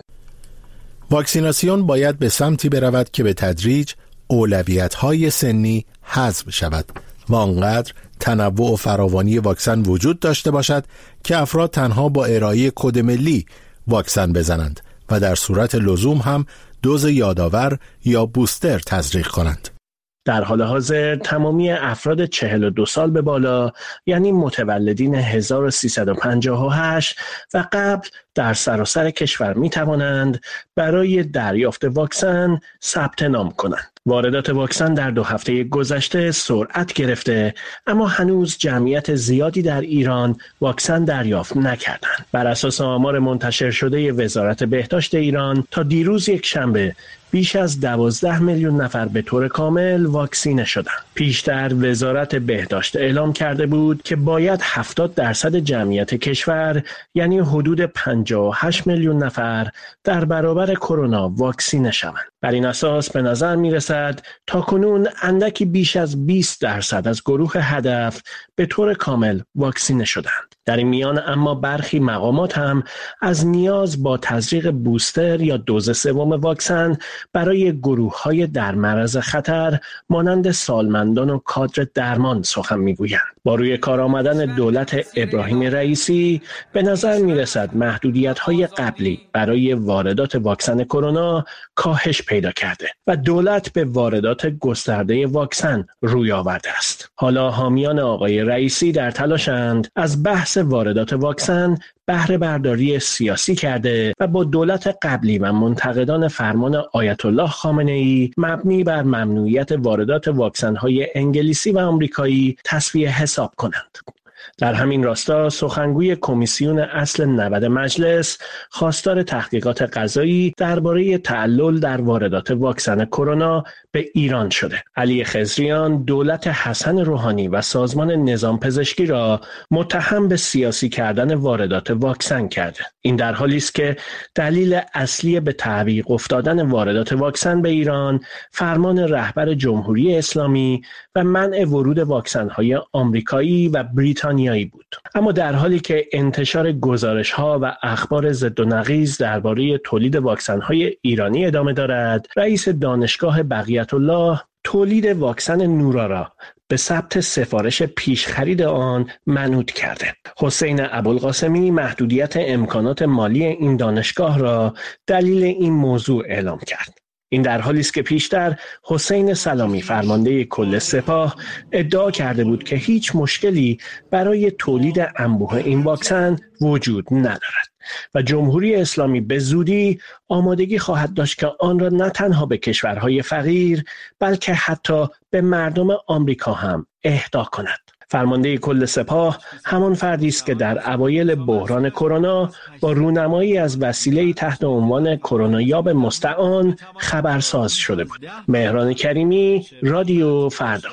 واکسیناسیون باید به سمتی برود که به تدریج اولویت‌های سنی حذف شود و آنقدر تنوع و فراوانی واکسن وجود داشته باشد که افراد تنها با ارائه کد ملی واکسن بزنند و در صورت لزوم هم دوز یادآور یا بوستر تزریق کنند. در حال حاضر تمامی افراد چهل و دو سال به بالا، یعنی متولدین هزار و سیصد و پنجاه و هشت و قبل در سراسر کشور می توانند برای دریافت واکسن ثبت نام کنند. واردات واکسن در دو هفته گذشته سرعت گرفته، اما هنوز جمعیت زیادی در ایران واکسن دریافت نکردند. بر اساس آمار منتشر شده وزارت بهداشت ایران تا دیروز یک شنبه بیش از دوازده میلیون نفر به طور کامل واکسینه شدند. پیشتر وزارت بهداشت اعلام کرده بود که باید هفتاد درصد جمعیت کشور، یعنی حدود پنجاه و هشت میلیون نفر در برابر کرونا واکسینه شوند. بر این اساس به نظر می رسد تا کنون اندکی بیش از بیست درصد از گروه هدف به طور کامل واکسینه شدند. در این میان اما برخی مقامات هم از نیاز با تزریق بوستر یا دوز سوم واکسن برای گروه‌های در معرض خطر مانند سالمندان و کادر درمان سخن می‌گویند. با روی کار آمدن دولت ابراهیم رئیسی به نظر می‌رسد محدودیت‌های قبلی برای واردات واکسن کرونا کاهش پیدا کرده و دولت به واردات گسترده واکسن روی آورده است. حالا حامیان آقای رئیسی در تلاشند از بحث واردات واکسن بهره برداری سیاسی کرده و با دولت قبلی و منتقدان فرمان آیت الله خامنه‌ای مبنی بر ممنوعیت واردات واکسن‌های انگلیسی و آمریکایی تسویه حساب کنند. در همین راستا سخنگوی کمیسیون اصل نود مجلس خواستار تحقیقات قضایی درباره تعلل در واردات واکسن کرونا به ایران شده. علی خضریان دولت حسن روحانی و سازمان نظام پزشکی را متهم به سیاسی کردن واردات واکسن کرده. این در حالی است که دلیل اصلی به تعویق افتادن واردات واکسن به ایران فرمان رهبر جمهوری اسلامی و منع ورود واکسن‌های آمریکایی و بریتانیایی بود. اما در حالی که انتشار گزارش‌ها و اخبار ضد و نقیض درباره تولید واکسن‌های ایرانی ادامه دارد، رئیس دانشگاه بقیت الله تولید واکسن نورا را به ثبت سفارش پیش خرید آن منوط کرده. حسین ابوالقاسمی محدودیت امکانات مالی این دانشگاه را دلیل این موضوع اعلام کرد. این در حالی است که پیشتر حسین سلامی فرمانده کل سپاه ادعا کرده بود که هیچ مشکلی برای تولید انبوه این واکسن وجود ندارد و جمهوری اسلامی به زودی آمادگی خواهد داشت که آن را نه تنها به کشورهای فقیر بلکه حتی به مردم آمریکا هم اهدا کند. فرمانده کل سپاه همان فردی است که در اوایل بحران کرونا با رونمایی از وسیله‌ای تحت عنوان کرونا یاب مستعان خبرساز شده بود. مهران کریمی، رادیو فردا.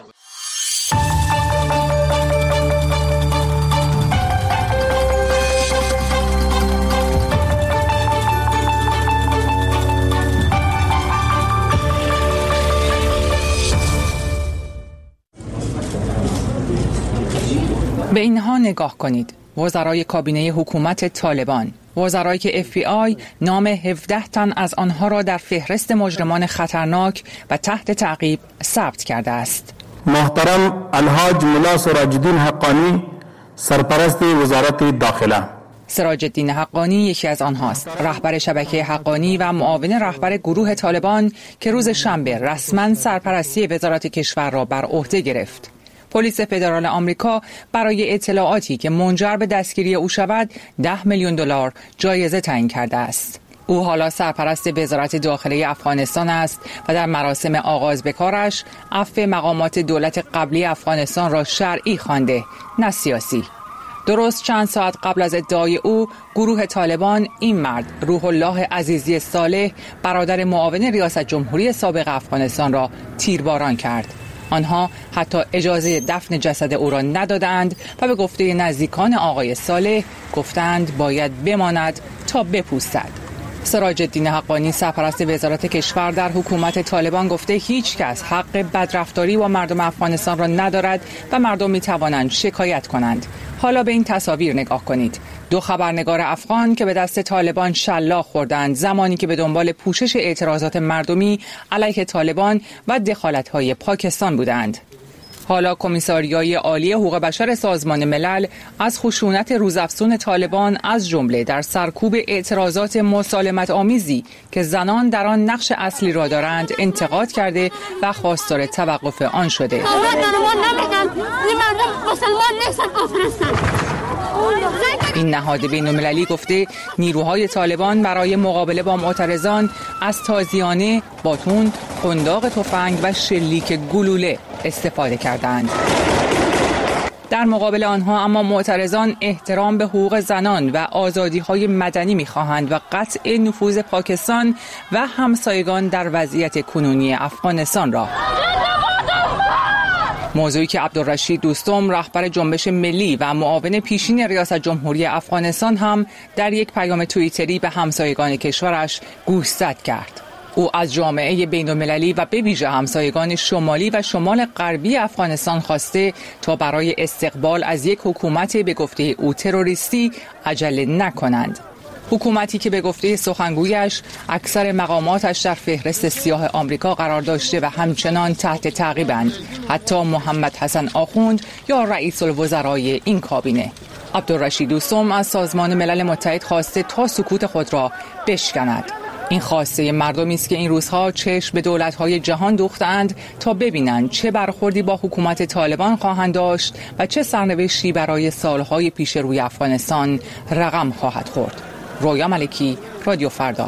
به این حال نگاه کنید. وزرای کابینه حکومت طالبان، وزرایی که اف بی آی نام هفده تن از آنها را در فهرست مجرمان خطرناک و تحت تعقیب ثبت کرده است. محترم الحاج ملا سراج الدین حقانی، سرپرست وزارت داخله. سراج الدین حقانی یکی از آنهاست، رهبر شبکه حقانی و معاون رهبر گروه طالبان که روز شنبه رسما سرپرستی وزارت کشور را بر عهده گرفت. پلیس فدرال آمریکا برای اطلاعاتی که منجر به دستگیری او شود ده میلیون دلار جایزه تعیین کرده است. او حالا سرپرست وزارت داخله افغانستان است و در مراسم آغاز به کارش عفو مقامات دولت قبلی افغانستان را شرعی خوانده، نه سیاسی. درست چند ساعت قبل از ادعای او، گروه طالبان این مرد روح الله عزیزی صالح، برادر معاون ریاست جمهوری سابق افغانستان را تیرباران کرد. آنها حتی اجازه دفن جسد او را ندادند و به گفته نزدیکان آقای صالح گفتند باید بماند تا بپوستد. سراج الدین حقانی، سرپرست وزارت کشور در حکومت طالبان، گفته هیچ کس حق بدرفتاری با مردم افغانستان را ندارد و مردم می توانند شکایت کنند. حالا به این تصاویر نگاه کنید. دو خبرنگار افغان که به دست طالبان شلاق خوردند زمانی که به دنبال پوشش اعتراضات مردمی علیه طالبان و دخالت‌های پاکستان بودند. حالا کمیساریای عالی حقوق بشر سازمان ملل از خشونت روزافزون طالبان از جمله در سرکوب اعتراضات مسالمت آمیزی که زنان در آن نقش اصلی را دارند انتقاد کرده و خواستار توقف آن شده. این نهاد بین‌المللی گفته نیروهای طالبان برای مقابله با معترضان از تازیانه، باتون، قنداق تفنگ و شلیک گلوله استفاده کردند. در مقابل آنها اما معترضان احترام به حقوق زنان و آزادی‌های مدنی می‌خواهند و قطع نفوذ پاکستان و همسایگان در وضعیت کنونی افغانستان را. موضوعی که عبدالرشید دوستم، رهبر جنبش ملی و معاون پیشین ریاست جمهوری افغانستان، هم در یک پیام توییتری به همسایگان کشورش گوشزد کرد. او از جامعه بین‌المللی و به ویژه همسایگان شمالی و شمال غربی افغانستان خواسته تا برای استقبال از یک حکومت به گفته او تروریستی عجله نکنند. حکومتی که به گفته سخنگویش اکثر مقاماتش در فهرست سیاه آمریکا قرار داشته و همچنان تحت تعقیبند، حتی محمد حسن آخوند یا رئیس الوزرای این کابینه. عبدالرشید دوستم از سازمان ملل متحد خواسته تا سکوت خود را بشکند. این خواسته مردمی است که این روزها چشم به دولت‌های جهان دوختند تا ببینند چه برخوردی با حکومت طالبان خواهند داشت و چه سرنوشتی برای سالهای پیش روی افغانستان رقم خواهد خورد. رویا ملکی، رادیو فردا.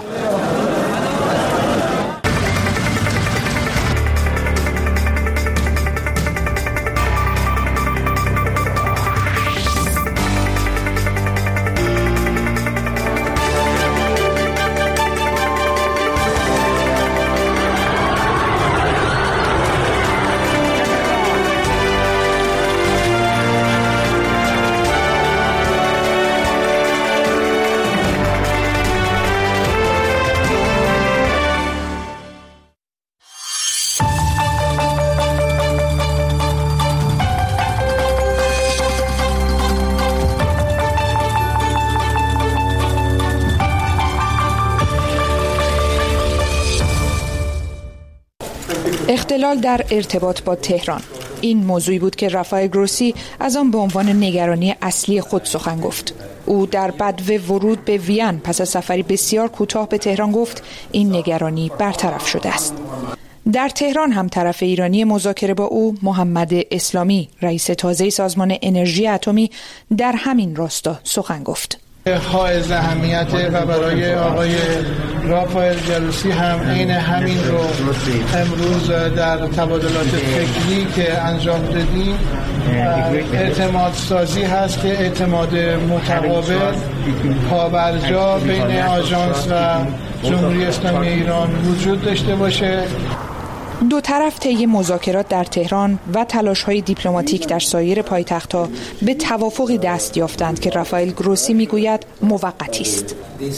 اختلال در ارتباط با تهران. این موضوعی بود که رافائل گروسی از آن به عنوان نگرانی اصلی خود سخن گفت. او در بدو ورود به وین پس از سفری بسیار کوتاه به تهران گفت این نگرانی برطرف شده است. در تهران هم طرف ایرانی مذاکره با او، محمد اسلامی، رئیس تازه سازمان انرژی اتمی، در همین راستا سخن گفت. حائز اهمیت و برای آقای رافائل گروسی هم عین همین رو امروز در تبادلات فکری که انجام دادیم اعتماد سازی هست که اعتماد متقابل پابرجا بین آژانس و جمهوری اسلامی ایران وجود داشته باشه. دو طرف طی مذاکرات در تهران و تلاش‌های دیپلماتیک در سایر پایتخت‌ها به توافقی دست یافتند که رافائل گروسی میگوید موقتی است.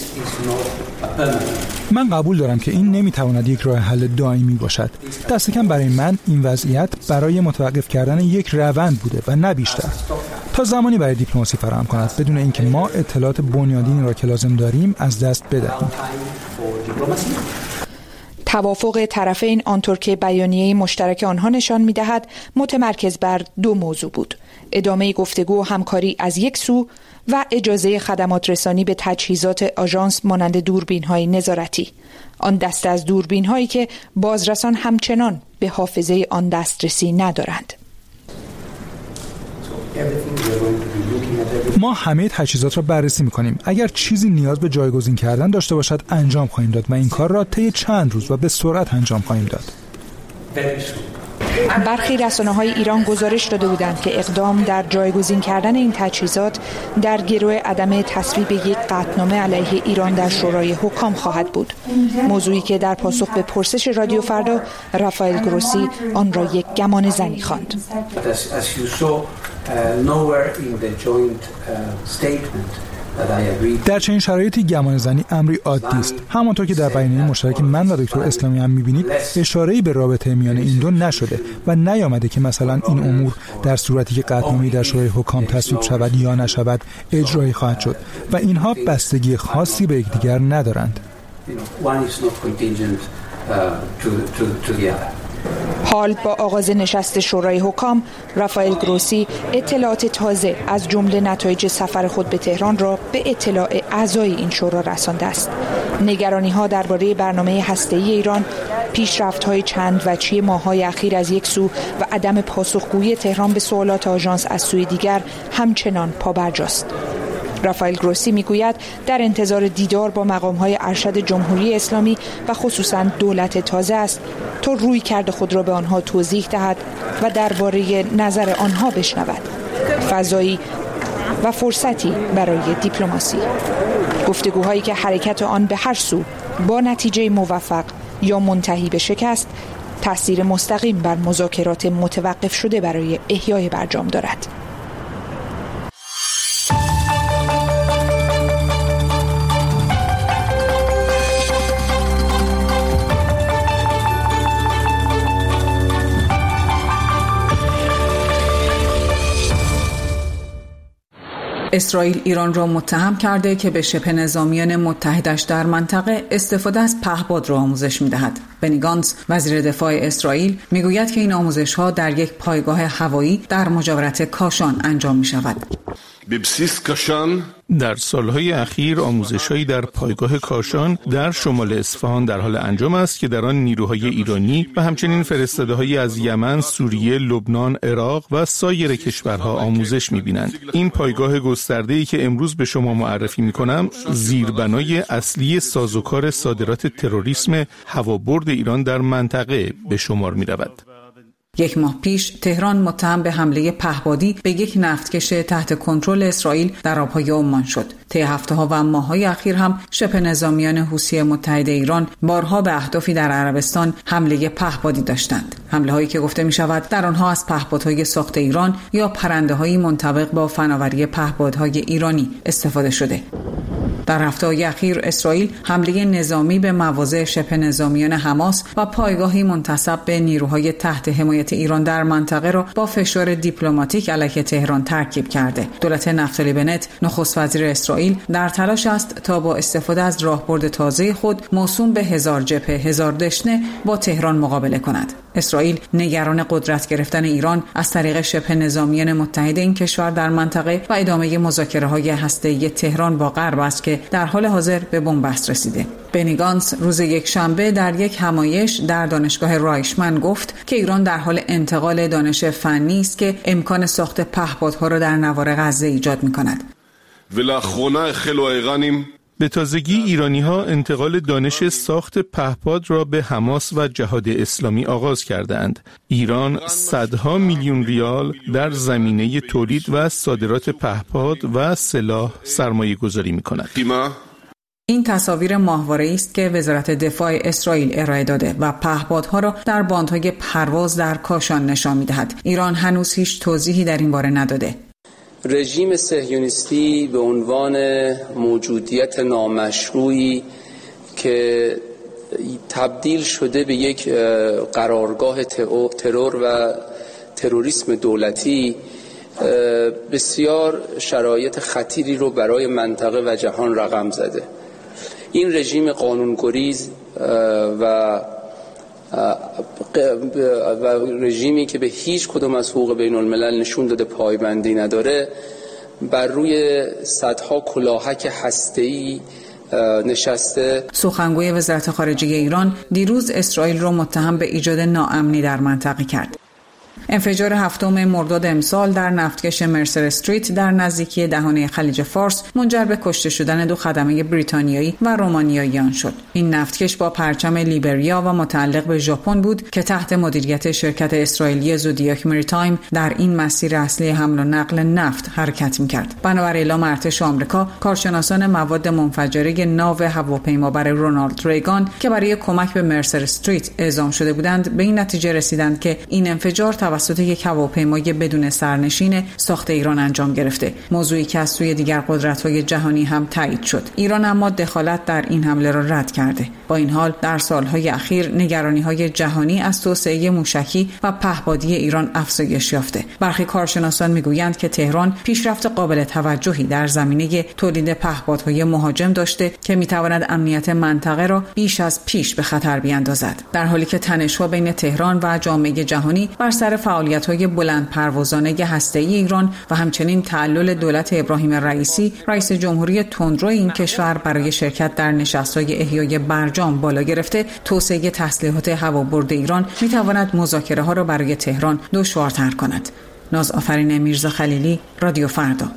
من قبول دارم که این نمیتواند یک راه حل دائمی باشد. دست کم برای من این وضعیت برای متوقف کردن یک روند بوده و نه بیشتر. تا زمانی برای دیپلماسی فراهم کند بدون اینکه ما اطلاعات بنیادینی را که لازم داریم از دست بدهیم. توافق طرفین آنطور که بیانیه مشترک آنها نشان می‌دهد متمرکز بر دو موضوع بود: ادامه گفتگو و همکاری از یک سو و اجازه خدمات رسانی به تجهیزات آژانس مانند دوربین‌های نظارتی، آن دسته از دوربین‌هایی که بازرسان همچنان به حافظه آن دسترسی ندارند. ما همه تجهیزات را بررسی می‌کنیم. اگر چیزی نیاز به جایگزین کردن داشته باشد انجام خواهیم داد و این کار را طی چند روز و به سرعت انجام خواهیم داد. برخی رسانه‌های ایران گزارش داده بودند که اقدام در جایگزین کردن این تجهیزات در گرو عدم تصویب یک قطعنامه علیه ایران در شورای حکام خواهد بود، موضوعی که در پاسخ به پرسش رادیو فردا رافائل گروسی آن را یک گمان زنی خواند. در چنین شرایطی گمان زنی امری عادی است. همانطور که در بیانیه مشترک من و دکتر اسلامی هم می‌بینید اشاره‌ای به رابطه میان این دو نشده و نیامده که مثلا این امور در صورتی که قطعنامه‌ای در شورای حکام تصویب شود یا نشود اجرایی خواهد شد و اینها بستگی خاصی به یکدیگر ندارند. حال با آغاز نشست شورای حکام، رافائل گروسی اطلاعات تازه از جمله نتایج سفر خود به تهران را به اطلاع اعضای این شورا رسانده است. نگرانی‌ها درباره برنامه هسته‌ای ایران، پیشرفت‌های چند وجهی ماه‌های اخیر از یک سو و عدم پاسخگویی تهران به سوالات آژانس از سوی دیگر همچنان پابرجاست. رافائل گروسی میگوید در انتظار دیدار با مقام‌های ارشد جمهوری اسلامی و خصوصاً دولت تازه است تا روی کرده خود را به آنها توضیح دهد و درباره نظر آنها بشنود. فضایی و فرصتی برای دیپلماسی، گفتگوهایی که حرکت آن به هر سو با نتیجه موفق یا منتهی به شکست تأثیر مستقیم بر مذاکرات متوقف شده برای احیای برجام دارد. اسرائیل ایران را متهم کرده که به شبه نظامیان متحدش در منطقه استفاده از پهپاد را آموزش می‌دهد. بنی گانتز وزیر دفاع اسرائیل میگوید که این آموزش‌ها در یک پایگاه هوایی در مجاورت کاشان انجام می‌شود. ببسیس کاشان در سالهای اخیر آموزش‌هایی در پایگاه کاشان در شمال اصفهان در حال انجام است که در آن نیروهای ایرانی و همچنین فرستاده‌هایی از یمن، سوریه، لبنان، عراق و سایر کشورها آموزش می‌بینند. این پایگاه گسترده‌ای که امروز به شما معرفی می‌کنم، زیربنای اصلی سازوکار صادرات تروریسم هوابرد ایران در منطقه به شمار می‌رود. یک ماه پیش تهران متهم به حمله پهپادی به یک نفتکش تحت کنترل اسرائیل در آبهای عمان شد. طی هفته‌ها و ماه‌های اخیر هم شبه نظامیان حوثی متحد ایران بارها به اهدافی در عربستان حمله پهپادی داشتند. حمله‌هایی که گفته می‌شود در آنها از پهپادهای ساخت ایران یا پرنده‌های منطبق با فناوری پهپادهای ایرانی استفاده شده. در هفته‌های اخیر اسرائیل حمله نظامی به مواضع شبه نظامیان حماس و پایگاهی منتسب به نیروهای تحت حمایت ایران در منطقه را با فشار دیپلماتیک علیه تهران ترکیب کرده. دولت نفتالی بنت، نخست وزیر اسرائیل، در تلاش است تا با استفاده از راهبرد تازه خود موسوم به هزار جبهه هزار دشنه با تهران مقابله کند. اسرائیل نگران قدرت گرفتن ایران از طریق شبه نظامیان متحد این کشور در منطقه و ادامه مذاکره‌های هسته‌ای تهران با غرب است که در حال حاضر به بنبست رسیده. بنی گانتز روز یک شنبه در یک همایش در دانشگاه رایشمن گفت که ایران در حال انتقال دانش فنی است که امکان ساخت پهپادها را در نوار غزه ایجاد می‌کند. ولآخرונה החלו האיראנים به تازگی ایرانی‌ها انتقال دانش ساخت پهپاد را به حماس و جهاد اسلامی آغاز کردند. ایران صدها میلیون ریال در زمینه تولید و صادرات پهپاد و سلاح سرمایه گذاری می‌کند. این تصاویر ماهواره‌ای است که وزارت دفاع اسرائیل ارائه داده و پهپادها را در باندهای پرواز در کاشان نشان می‌دهد. ایران هنوز هیچ توضیحی در این باره نداده. رژیم صهیونیستی به عنوان موجودیت نامشروعی که تبدیل شده به یک قرارگاه ترور و تروریسم دولتی بسیار شرایط خطیری رو برای منطقه و جهان رقم زده. این رژیم قانونگریز و و رژیمی که به هیچ کدوم از حقوق بین الملل نشون داده پایبندی نداره، بر روی صدها کلاهک هسته‌ای نشسته. سخنگوی وزارت خارجه ایران دیروز اسرائیل را متهم به ایجاد ناامنی در منطقه کرد. انفجار هفتم مرداد امسال در نفتکش مرسر استریت در نزدیکی دهانه خلیج فارس منجر به کشته شدن دو خدمه بریتانیایی و رومانیایی آن شد. این نفتکش با پرچم لیبریا و متعلق به ژاپن بود که تحت مدیریت شرکت اسرائیلی زودیاک مریتایم در این مسیر اصلی حمل و نقل نفت حرکت می‌کرد. بنابر اعلام ارتش آمریکا، کارشناسان مواد منفجره ناو هواپیمابر رونالد ریگان که برای کمک به مرسر استریت اعزام شده بودند، به این نتیجه رسیدند که این انفجار توسط یک هواپیمای بدون سرنشین ساخت ایران انجام گرفته، موضوعی که از سوی دیگر قدرت‌های جهانی هم تایید شد. ایران اما دخالت در این حمله را رد کرده. با این حال در سالهای اخیر نگرانی‌های جهانی از توسعه موشکی و پهپادی ایران افزایش یافته. برخی کارشناسان می‌گویند که تهران پیشرفت قابل توجهی در زمینه تولید پهپادهای مهاجم داشته که می‌تواند امنیت منطقه را بیش از پیش به خطر بیاندازد، در حالی که تنش‌ها بین تهران و جامعه جهانی بر سر فعالیت‌های بلند پروازانه هسته‌ای ایران و همچنین تعلل دولت ابراهیم رئیسی، رئیس جمهوری تندرو این کشور، برای شرکت در نشست‌های احیای برجام بالا گرفته، توسعه تسلیحات هوابرد ایران می‌تواند مذاکره‌ها را برای تهران دشوارتر کند. ناز آفرین میرزا خلیلی، رادیو فردا.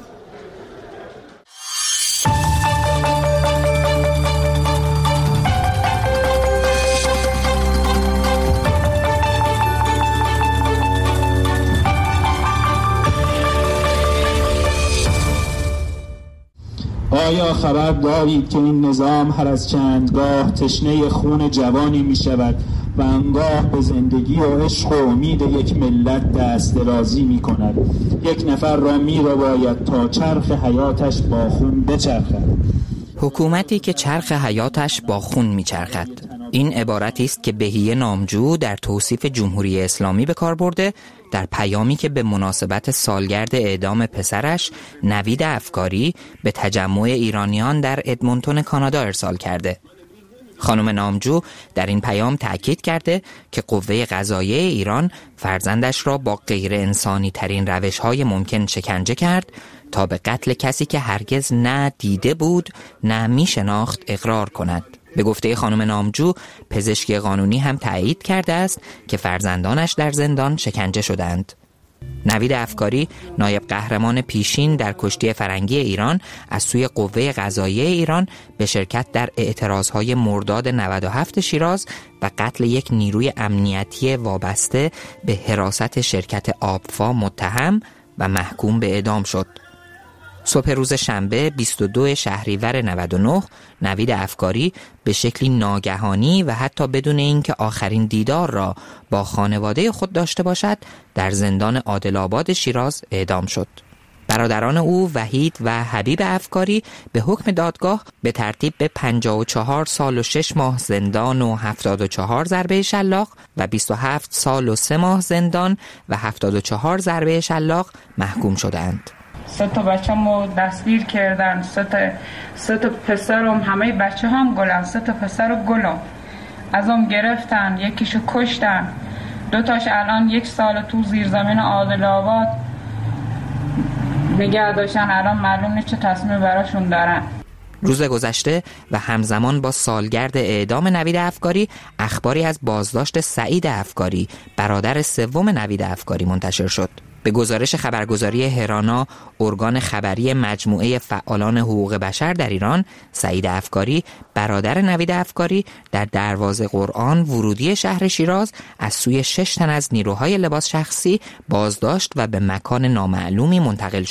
آیا خبر دارید که این نظام هر از چندگاه تشنه خون جوانی می شود و انگاه به زندگی و عشق و امید یک ملت دست درازی می کند؟ یک نفر را می رو باید تا چرخ حیاتش با خون بچرخد. حکومتی که چرخ حیاتش با خون می چرخد. این عبارتی است که بهیه نامجو در توصیف جمهوری اسلامی به کار برده در پیامی که به مناسبت سالگرد اعدام پسرش نوید افکاری به تجمع ایرانیان در ادمونتون کانادا ارسال کرده. خانم نامجو در این پیام تأکید کرده که قوه قضاییه ایران فرزندش را با غیر انسانی ترین روش های ممکن شکنجه کرد تا به قتل کسی که هرگز نه دیده بود نه می شناخت اقرار کند. به گفته خانم نامجو، پزشکی قانونی هم تایید کرده است که فرزندانش در زندان شکنجه شدند. نوید افکاری، نایب قهرمان پیشین در کشتی فرنگی ایران، از سوی قوه قضاییه ایران به شرکت در اعتراضهای مرداد نود و هفت شیراز و قتل یک نیروی امنیتی وابسته به حراست شرکت آبفا متهم و محکوم به اعدام شد. صبح روز شنبه بیست و دو شهریور نود و نه، نوید افکاری به شکلی ناگهانی و حتی بدون اینکه آخرین دیدار را با خانواده خود داشته باشد، در زندان عادل‌آباد شیراز اعدام شد. برادران او وحید و حبیب افکاری به حکم دادگاه به ترتیب به پنجاه و چهار سال و شش ماه زندان و هفتاد و چهار ضربه شلاق و بیست و هفت سال و سه ماه زندان و هفتاد و چهار ضربه شلاق محکوم شدند. سه تا بچه‌مو دستگیر کردن، سه تا سه تا پسرم، همه بچه هم گلن، سه تا پسر گلم ازم گرفتن، یکیشو کشتن، دو تاش الان یک سال تو زیر زمین عادل‌آباد نگه داشتن، الان معلوم نیست چه تصمیم براشون دارن. روز گذشته و همزمان با سالگرد اعدام نوید افکاری، اخباری از بازداشت سعید افکاری، برادر سوم نوید افکاری منتشر شد. به گزارش خبرگزاری هرانا، ارگان خبری مجموعه فعالان حقوق بشر در ایران، سعید افکاری، برادر نوید افکاری، در دروازه قرآن ورودی شهر شیراز از سوی شش تن از نیروهای لباس شخصی بازداشت و به مکان نامعلومی منتقل شد.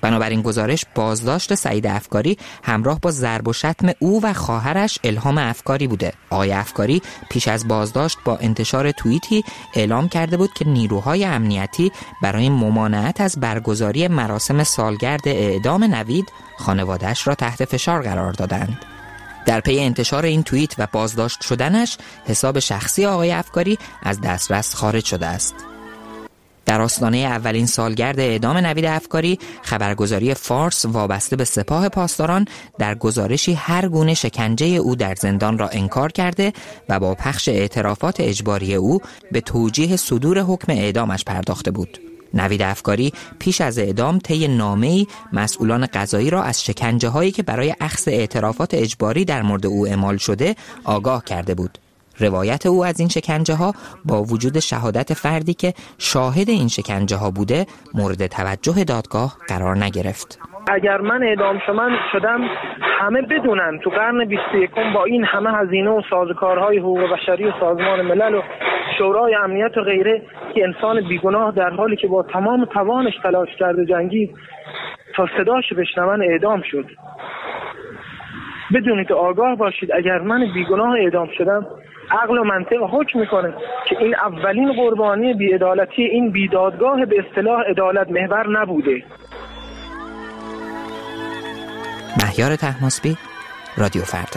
بنابراین گزارش بازداشت سعید افکاری همراه با ضرب و شتم او و خواهرش الهام افکاری بوده. آقای افکاری پیش از بازداشت با انتشار توییتی اعلام کرده بود که نیروهای امنیتی برای ممانعت از برگزاری مراسم سالگرد اعدام نوید خانواده‌اش را تحت فشار قرار دادند. در پی انتشار این توییت و بازداشت شدنش، حساب شخصی آقای افکاری از دسترس خارج شده است. در آستانه اولین سالگرد اعدام نوید افکاری، خبرگزاری فارس وابسته به سپاه پاسداران در گزارشی هر گونه شکنجه او در زندان را انکار کرده و با پخش اعترافات اجباری او به توجیه صدور حکم اعدامش پرداخته بود. نوید افکاری پیش از اعدام طی نامه‌ای مسئولان قضایی را از شکنجه‌هایی که برای اخذ اعترافات اجباری در مورد او اعمال شده آگاه کرده بود. روایت او از این شکنجه ها با وجود شهادت فردی که شاهد این شکنجه ها بوده مورد توجه دادگاه قرار نگرفت. اگر من اعدام شدم همه بدونن تو قرن بیست و یکم با این همه هزینه و سازوکارهای حقوق بشری و سازمان ملل و شورای امنیت و غیره که انسان بیگناه در حالی که با تمام توانش تلاش کرده جنگید تا صداش بشنون اعدام شد. بدونید و آگاه باشید اگر من بیگناه اعدام شدم عقل و منطق حکم میکنه که این اولین قربانی بی‌عدالتی این بیدادگاه به اصطلاح عدالت محور نبوده. مهیار طهماسبی، رادیو فردا.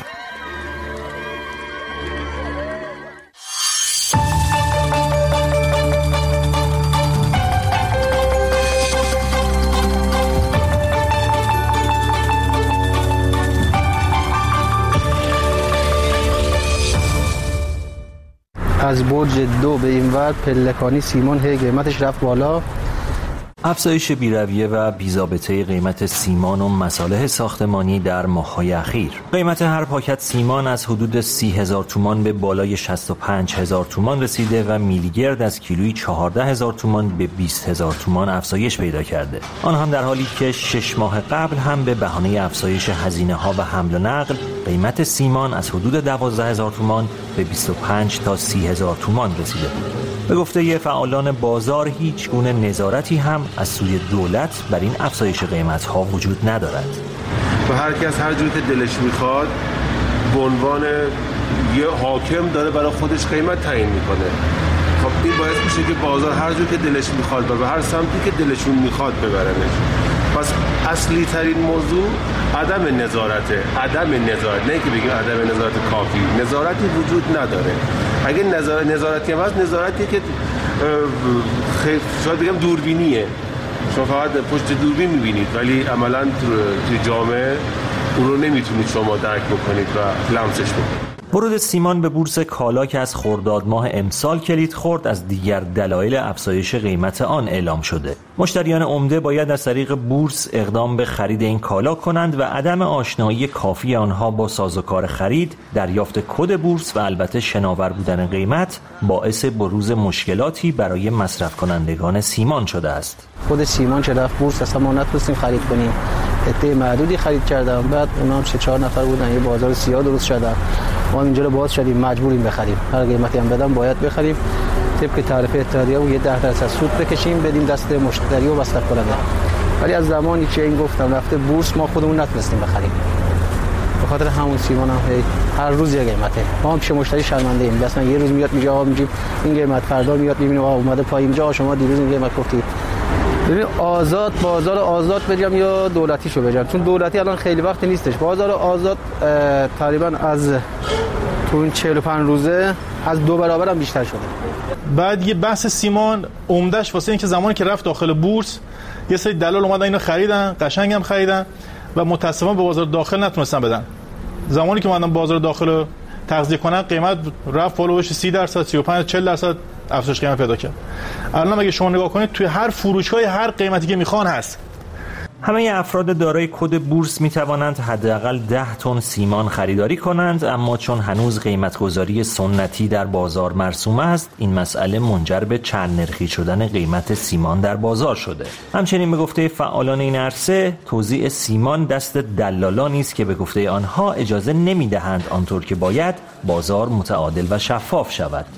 از برج دو به این ور پلکانی سیمان هی قیمتش رفت بالا. افزایش بی‌رویه و بی‌ضابطه قیمت سیمان و مصالح ساختمانی در ماه‌های اخیر. قیمت هر پاکت سیمان از حدود سی هزار تومان به بالای شصت و پنج هزار تومان رسیده و میلیگرد از کیلویی چهارده هزار تومان به بیست هزار تومان افزایش پیدا کرده. آن هم در حالی که شش ماه قبل هم به بهانه افزایش هزینه‌ها و حمل و نقل قیمت سیمان از حدود دوازده هزار تومان به بیست و پنج تا سی هزار تومان رسیده بود. به گفته فعالان بازار هیچ گونه نظارتی هم از سوی دولت بر این افزایش قیمت‌ها وجود ندارد. و هر کس هر جور که دلش میخواد به عنوان یه حاکم داره برای خودش قیمت تعیین میکنه. خب این باعث میشه که بازار هر جور که دلش میخواد و به هر سمتی که دلشون میخواد ببرنش. پس اصلی ترین موضوع عدم نظارته. عدم نظارت، نه که بگیم عدم نظارت کافی، نظارتی وجود نداره. اگه نظارت نظارتی هم هست، نظارتی که خیلی شاید بگم دوربینیه. شما فقط پشت دوربین میبینید ولی عملاً توی جامعه اون رو نمیتونید شما درک بکنید و لمسش بکنید. ورود سیمان به بورس کالا که از خرداد ماه امسال کلید خورد از دیگر دلایل افزایش قیمت آن اعلام شده. مشتریان عمده باید از طریق بورس اقدام به خرید این کالا کنند و عدم آشنایی کافی آنها با سازوکار خرید، دریافت کد بورس و البته شناور بودن قیمت باعث بروز مشکلاتی برای مصرف کنندگان سیمان شده است. خود سیمان چه رفت بورس اصلا ما نتونستیم خرید کنیم. عده معدودی خرید کردم، بعد اونا هم سه چهار نفر بودن، یه بازار سیاه درست شدن. ما اینجا رو باز شدیم مجبوریم بخریم. هر قیمتی هم بدم باید بخریم. طبق تعرفه اتحادیه و یه ده درصد سود بکشیم بدیم دست مشتری و مصرف کننده. ولی از زمانی که این گفتم رفته بورس ما خودمون نتونستیم بخریم. به خاطر همون سیمان هم هر روز یه قیمته. ما هم پیش مشتری شرمنده ایم. مثلا یه روز میاد میگه آقا میگیم این قیمت، فردا میاد میبینیم آقا اومده پایین، اینجا شما دیروز این قیمت گفتید. ببین آزاد، بازار آزاد بگم یا دولتیشو بگم، چون دولتی الان خیلی وقت نیستش. بازار آزاد تقریبا از تو این چهل و پنج روزه از دو برابر هم بیشتر شده. بعد یه بحث سیمان عمدش واسه اینکه زمانی که رفت داخل بورس یه سری دلال اومدن اینو خریدن، قشنگ هم خریدن و متأسفانه به بازار داخل نتونستن بدن. زمانی که اومدن بازار داخل تغذیه کنن قیمت رفت بالا بشه سی درصد، سی و پنج، چهل درصد افزایش قیمت پیدا کرد. الان اگه شما نگاه کنید توی هر فروشگاه هر قیمتی که میخوان هست. همه افراد دارای کد بورس می توانند حداقل ده تن سیمان خریداری کنند، اما چون هنوز قیمتگذاری سنتی در بازار مرسوم است، این مسئله منجر به چند نرخی شدن قیمت سیمان در بازار شده. همچنین به گفته فعالان این عرصه، توزیع سیمان دست دلالانی است که به گفته آنها اجازه نمی دهند آنطور که باید بازار متعادل و شفاف شود.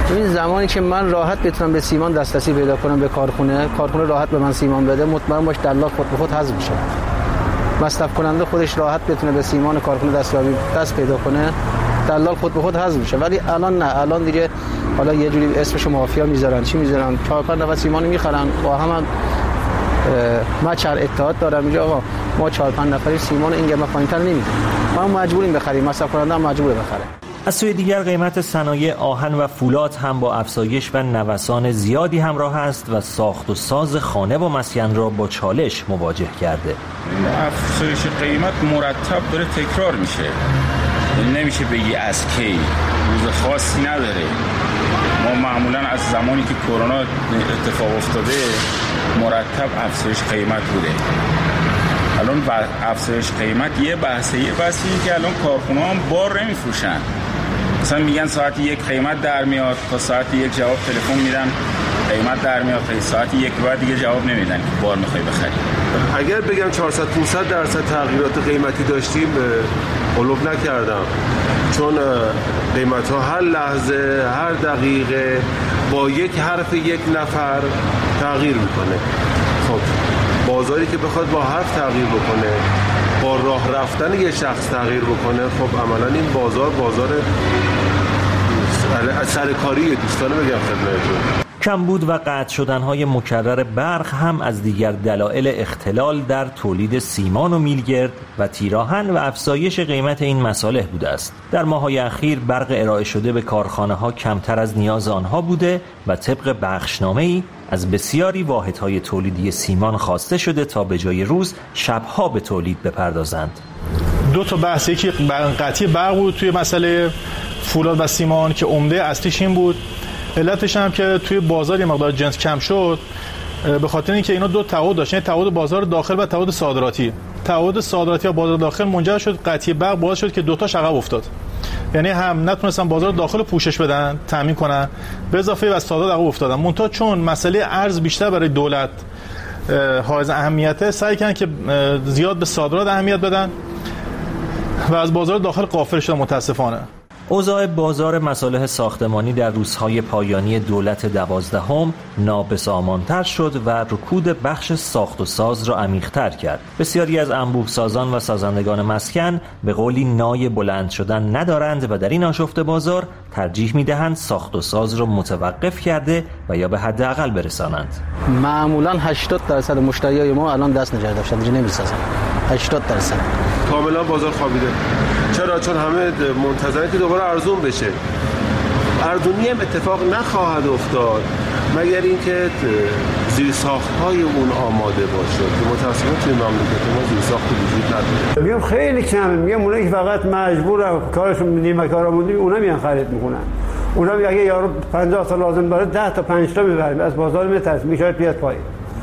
این زمانی که من راحت بتونم به سیمان دسترسی پیدا کنم به کارخونه، کارخونه راحت به من سیمان بده، مطمئن باش دلال خود به خود حذف میشه. مصرف کننده خودش راحت بتونه به سیمان کارخونه دستیابی دست پیدا کنه، دلال خود به خود حذف میشه. ولی الان نه، الان دیگه حالا یه جوری اسمشو مافیا میذارن، چی میذارن، چهار پنج نفر سیمانو میخرن با هم, هم ما چهار اتحاد دارم اینجا، آقا ما چهار پنج نفری سیمان این گرم پایین‌تر نمیدیم، ما مجبوریم بخریم، مصرف کننده هم مجبوره بخره. از سوی دیگر قیمت صنایع آهن و فولاد هم با افزایش و نوسان زیادی همراه است و ساخت و ساز خانه و مسکن را با چالش مواجه کرده. افزایش قیمت مرتب داره تکرار میشه، نمیشه بگی از کی، روز خاصی نداره. ما معمولا از زمانی که کرونا اتفاق افتاده مرتب افزایش قیمت بوده. الان افزایش قیمت یه بحثه، یه بحثی که الان کارخونه هم بار نمیفروشن، مثلا میگن ساعت یک قیمت در میاد، تا ساعت یک جواب تلفن میدن قیمت در میاد، تا ساعت یک بعد دیگه جواب نمیدن که بار میخوای بخری. اگر بگم چهارصد پانصد درصد تغییرات قیمتی داشتیم قلوب نکردم، چون قیمت ها هر لحظه هر دقیقه با یک حرف یک نفر تغییر میکنه. خب بازاری که بخواد با حرف تغییر بکنه، با راه رفتن یه شخص تغییر بکنه، خب عملا این بازار بازار سرکاری دوستانه بگم خدمتتون. کمبود و قطع شدن‌های مکرر برق هم از دیگر دلایل اختلال در تولید سیمان و میلگرد و تیراهن و افزایش قیمت این مصالح بوده است. در ماه‌های اخیر برق ارائه شده به کارخانه‌ها کمتر از نیاز آنها بوده و طبق بخشنامه‌ای از بسیاری واحدهای تولیدی سیمان خواسته شده تا به جای روز شب‌ها به تولید بپردازند. دو تا بحث، یکی قطعی برق بود توی مسئله فولاد و سیمان که عمده اصلیش این بود. علتش هم که توی بازار یه مقدار جنس کم شد به خاطر اینکه اینا دو تعهد داشتن، تعهد بازار داخل و تعهد صادراتی. تعهد صادراتی و بازار داخل منجر شد قطعی برق باعث شد که دو تاش عقب افتاد. یعنی هم نتونستن بازار داخل رو پوشش بدن، تامین کنن، به اضافه از صادرات عقب افتادن. منتها چون مسئله ارز بیشتر برای دولت حائز اهمیته، سعی کردن که زیاد به صادرات اهمیت بدن و از بازار داخل غافل شدن متاسفانه. اوضاع بازار مصالح ساختمانی در روزهای پایانی دولت دوازدهم نابسامان‌تر شد و رکود بخش ساخت و ساز را عمیق‌تر کرد. بسیاری از انبوه سازان و سازندگان مسکن به قولی نای بلند شدن ندارند و در این آشفته بازار ترجیح می‌دهند ساخت و ساز را متوقف کرده و یا به حداقل برسانند. معمولاً هشتاد درصد مشتریای ما الان دست نگه داشتن، دیگه نمی‌سازن. هشتاد درصد کاملا بازار خوابیده. چرا؟ چون همه منتظرن که دوباره ارزون بشه. ارزونی هم اتفاق نخواهد افتاد مگر اینکه زیر ساخت‌های اون آماده باشه که متأسفانه توی مملکت ما زیر ساخت وجود نداره. میگم خیلی کمه، میگم اونایی که فقط مجبور کارشون نیمه کارا مونده اونا میان خرید میکنن. اونا اگه یارو پنجاه تا لازم داره ده تا پنج تا میبریم از بازار میترس میشه بیاد پایین.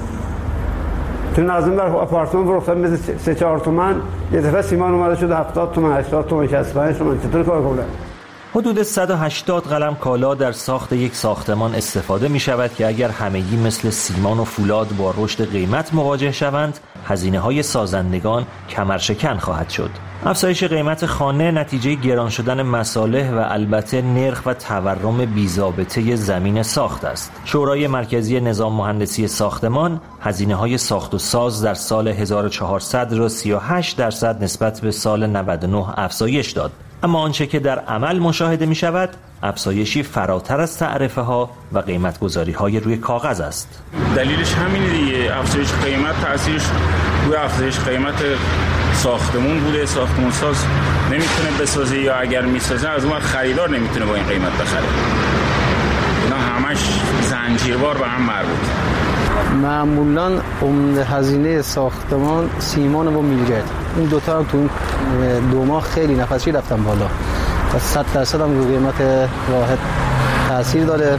تو نظم بر آپارتمان فروختن مثل سه چهار تومن، یه دفعه سیمان اومده شده هفتاد تومن، هشتاد تومن، شصت و پنج تومن. چطور کار کنه؟ حدود صد و هشتاد قلم کالا در ساخت یک ساختمان استفاده می شود که اگر همگی مثل سیمان و فولاد با رشد قیمت مواجه شوند، هزینه های سازندگان کمرشکن خواهد شد. افزایش قیمت خانه نتیجه گران شدن مصالح و البته نرخ و تورم بی‌ضابطه زمین ساخت است. شورای مرکزی نظام مهندسی ساختمان هزینه های ساخت و ساز در سال هزار و چهارصد را سی و هشت درصد نسبت به سال نود و نه افزایش داد. اما آنچه که در عمل مشاهده می شود افزایشی فراتر از تعرفه ها و قیمت گذاری های روی کاغذ است. دلیلش همینه دیگه، افزایش قیمت تأثیرش روی افزایش قیمت ساختمون بوده. ساختمون ساز نمیتونه بسازه یا اگر میسازه از اون خریدار نمیتونه با این قیمت بخره. اینا همش زنجیروار به هم مربوط. معمولاً عمده هزینه ساختمان سیمان و میلگرد، این دوتا هم تو این دو ماه خیلی نفسی رفتن بالا و صد درصد هم رو قیمت واحد تأثیر داره.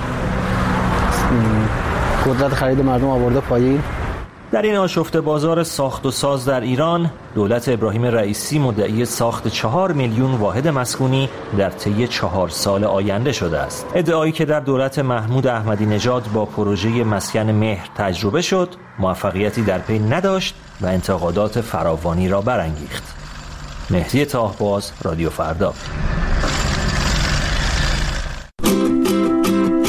قدرت خرید مردم آورده پایین. در این آشفته بازار ساخت و ساز در ایران، دولت ابراهیم رئیسی مدعی ساخت چهار میلیون واحد مسکونی در طی چهار سال آینده شده است. ادعایی که در دولت محمود احمدی نژاد با پروژه مسکن مهر تجربه شد، موفقیتی در پی نداشت و انتقادات فراوانی را برانگیخت. مهدی تاهباز، رادیو فردا.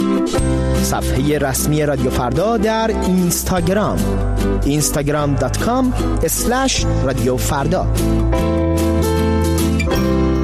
صفحه رسمی رادیو فردا در اینستاگرام اینستاگرام دات کام اسلش رادیو فردا.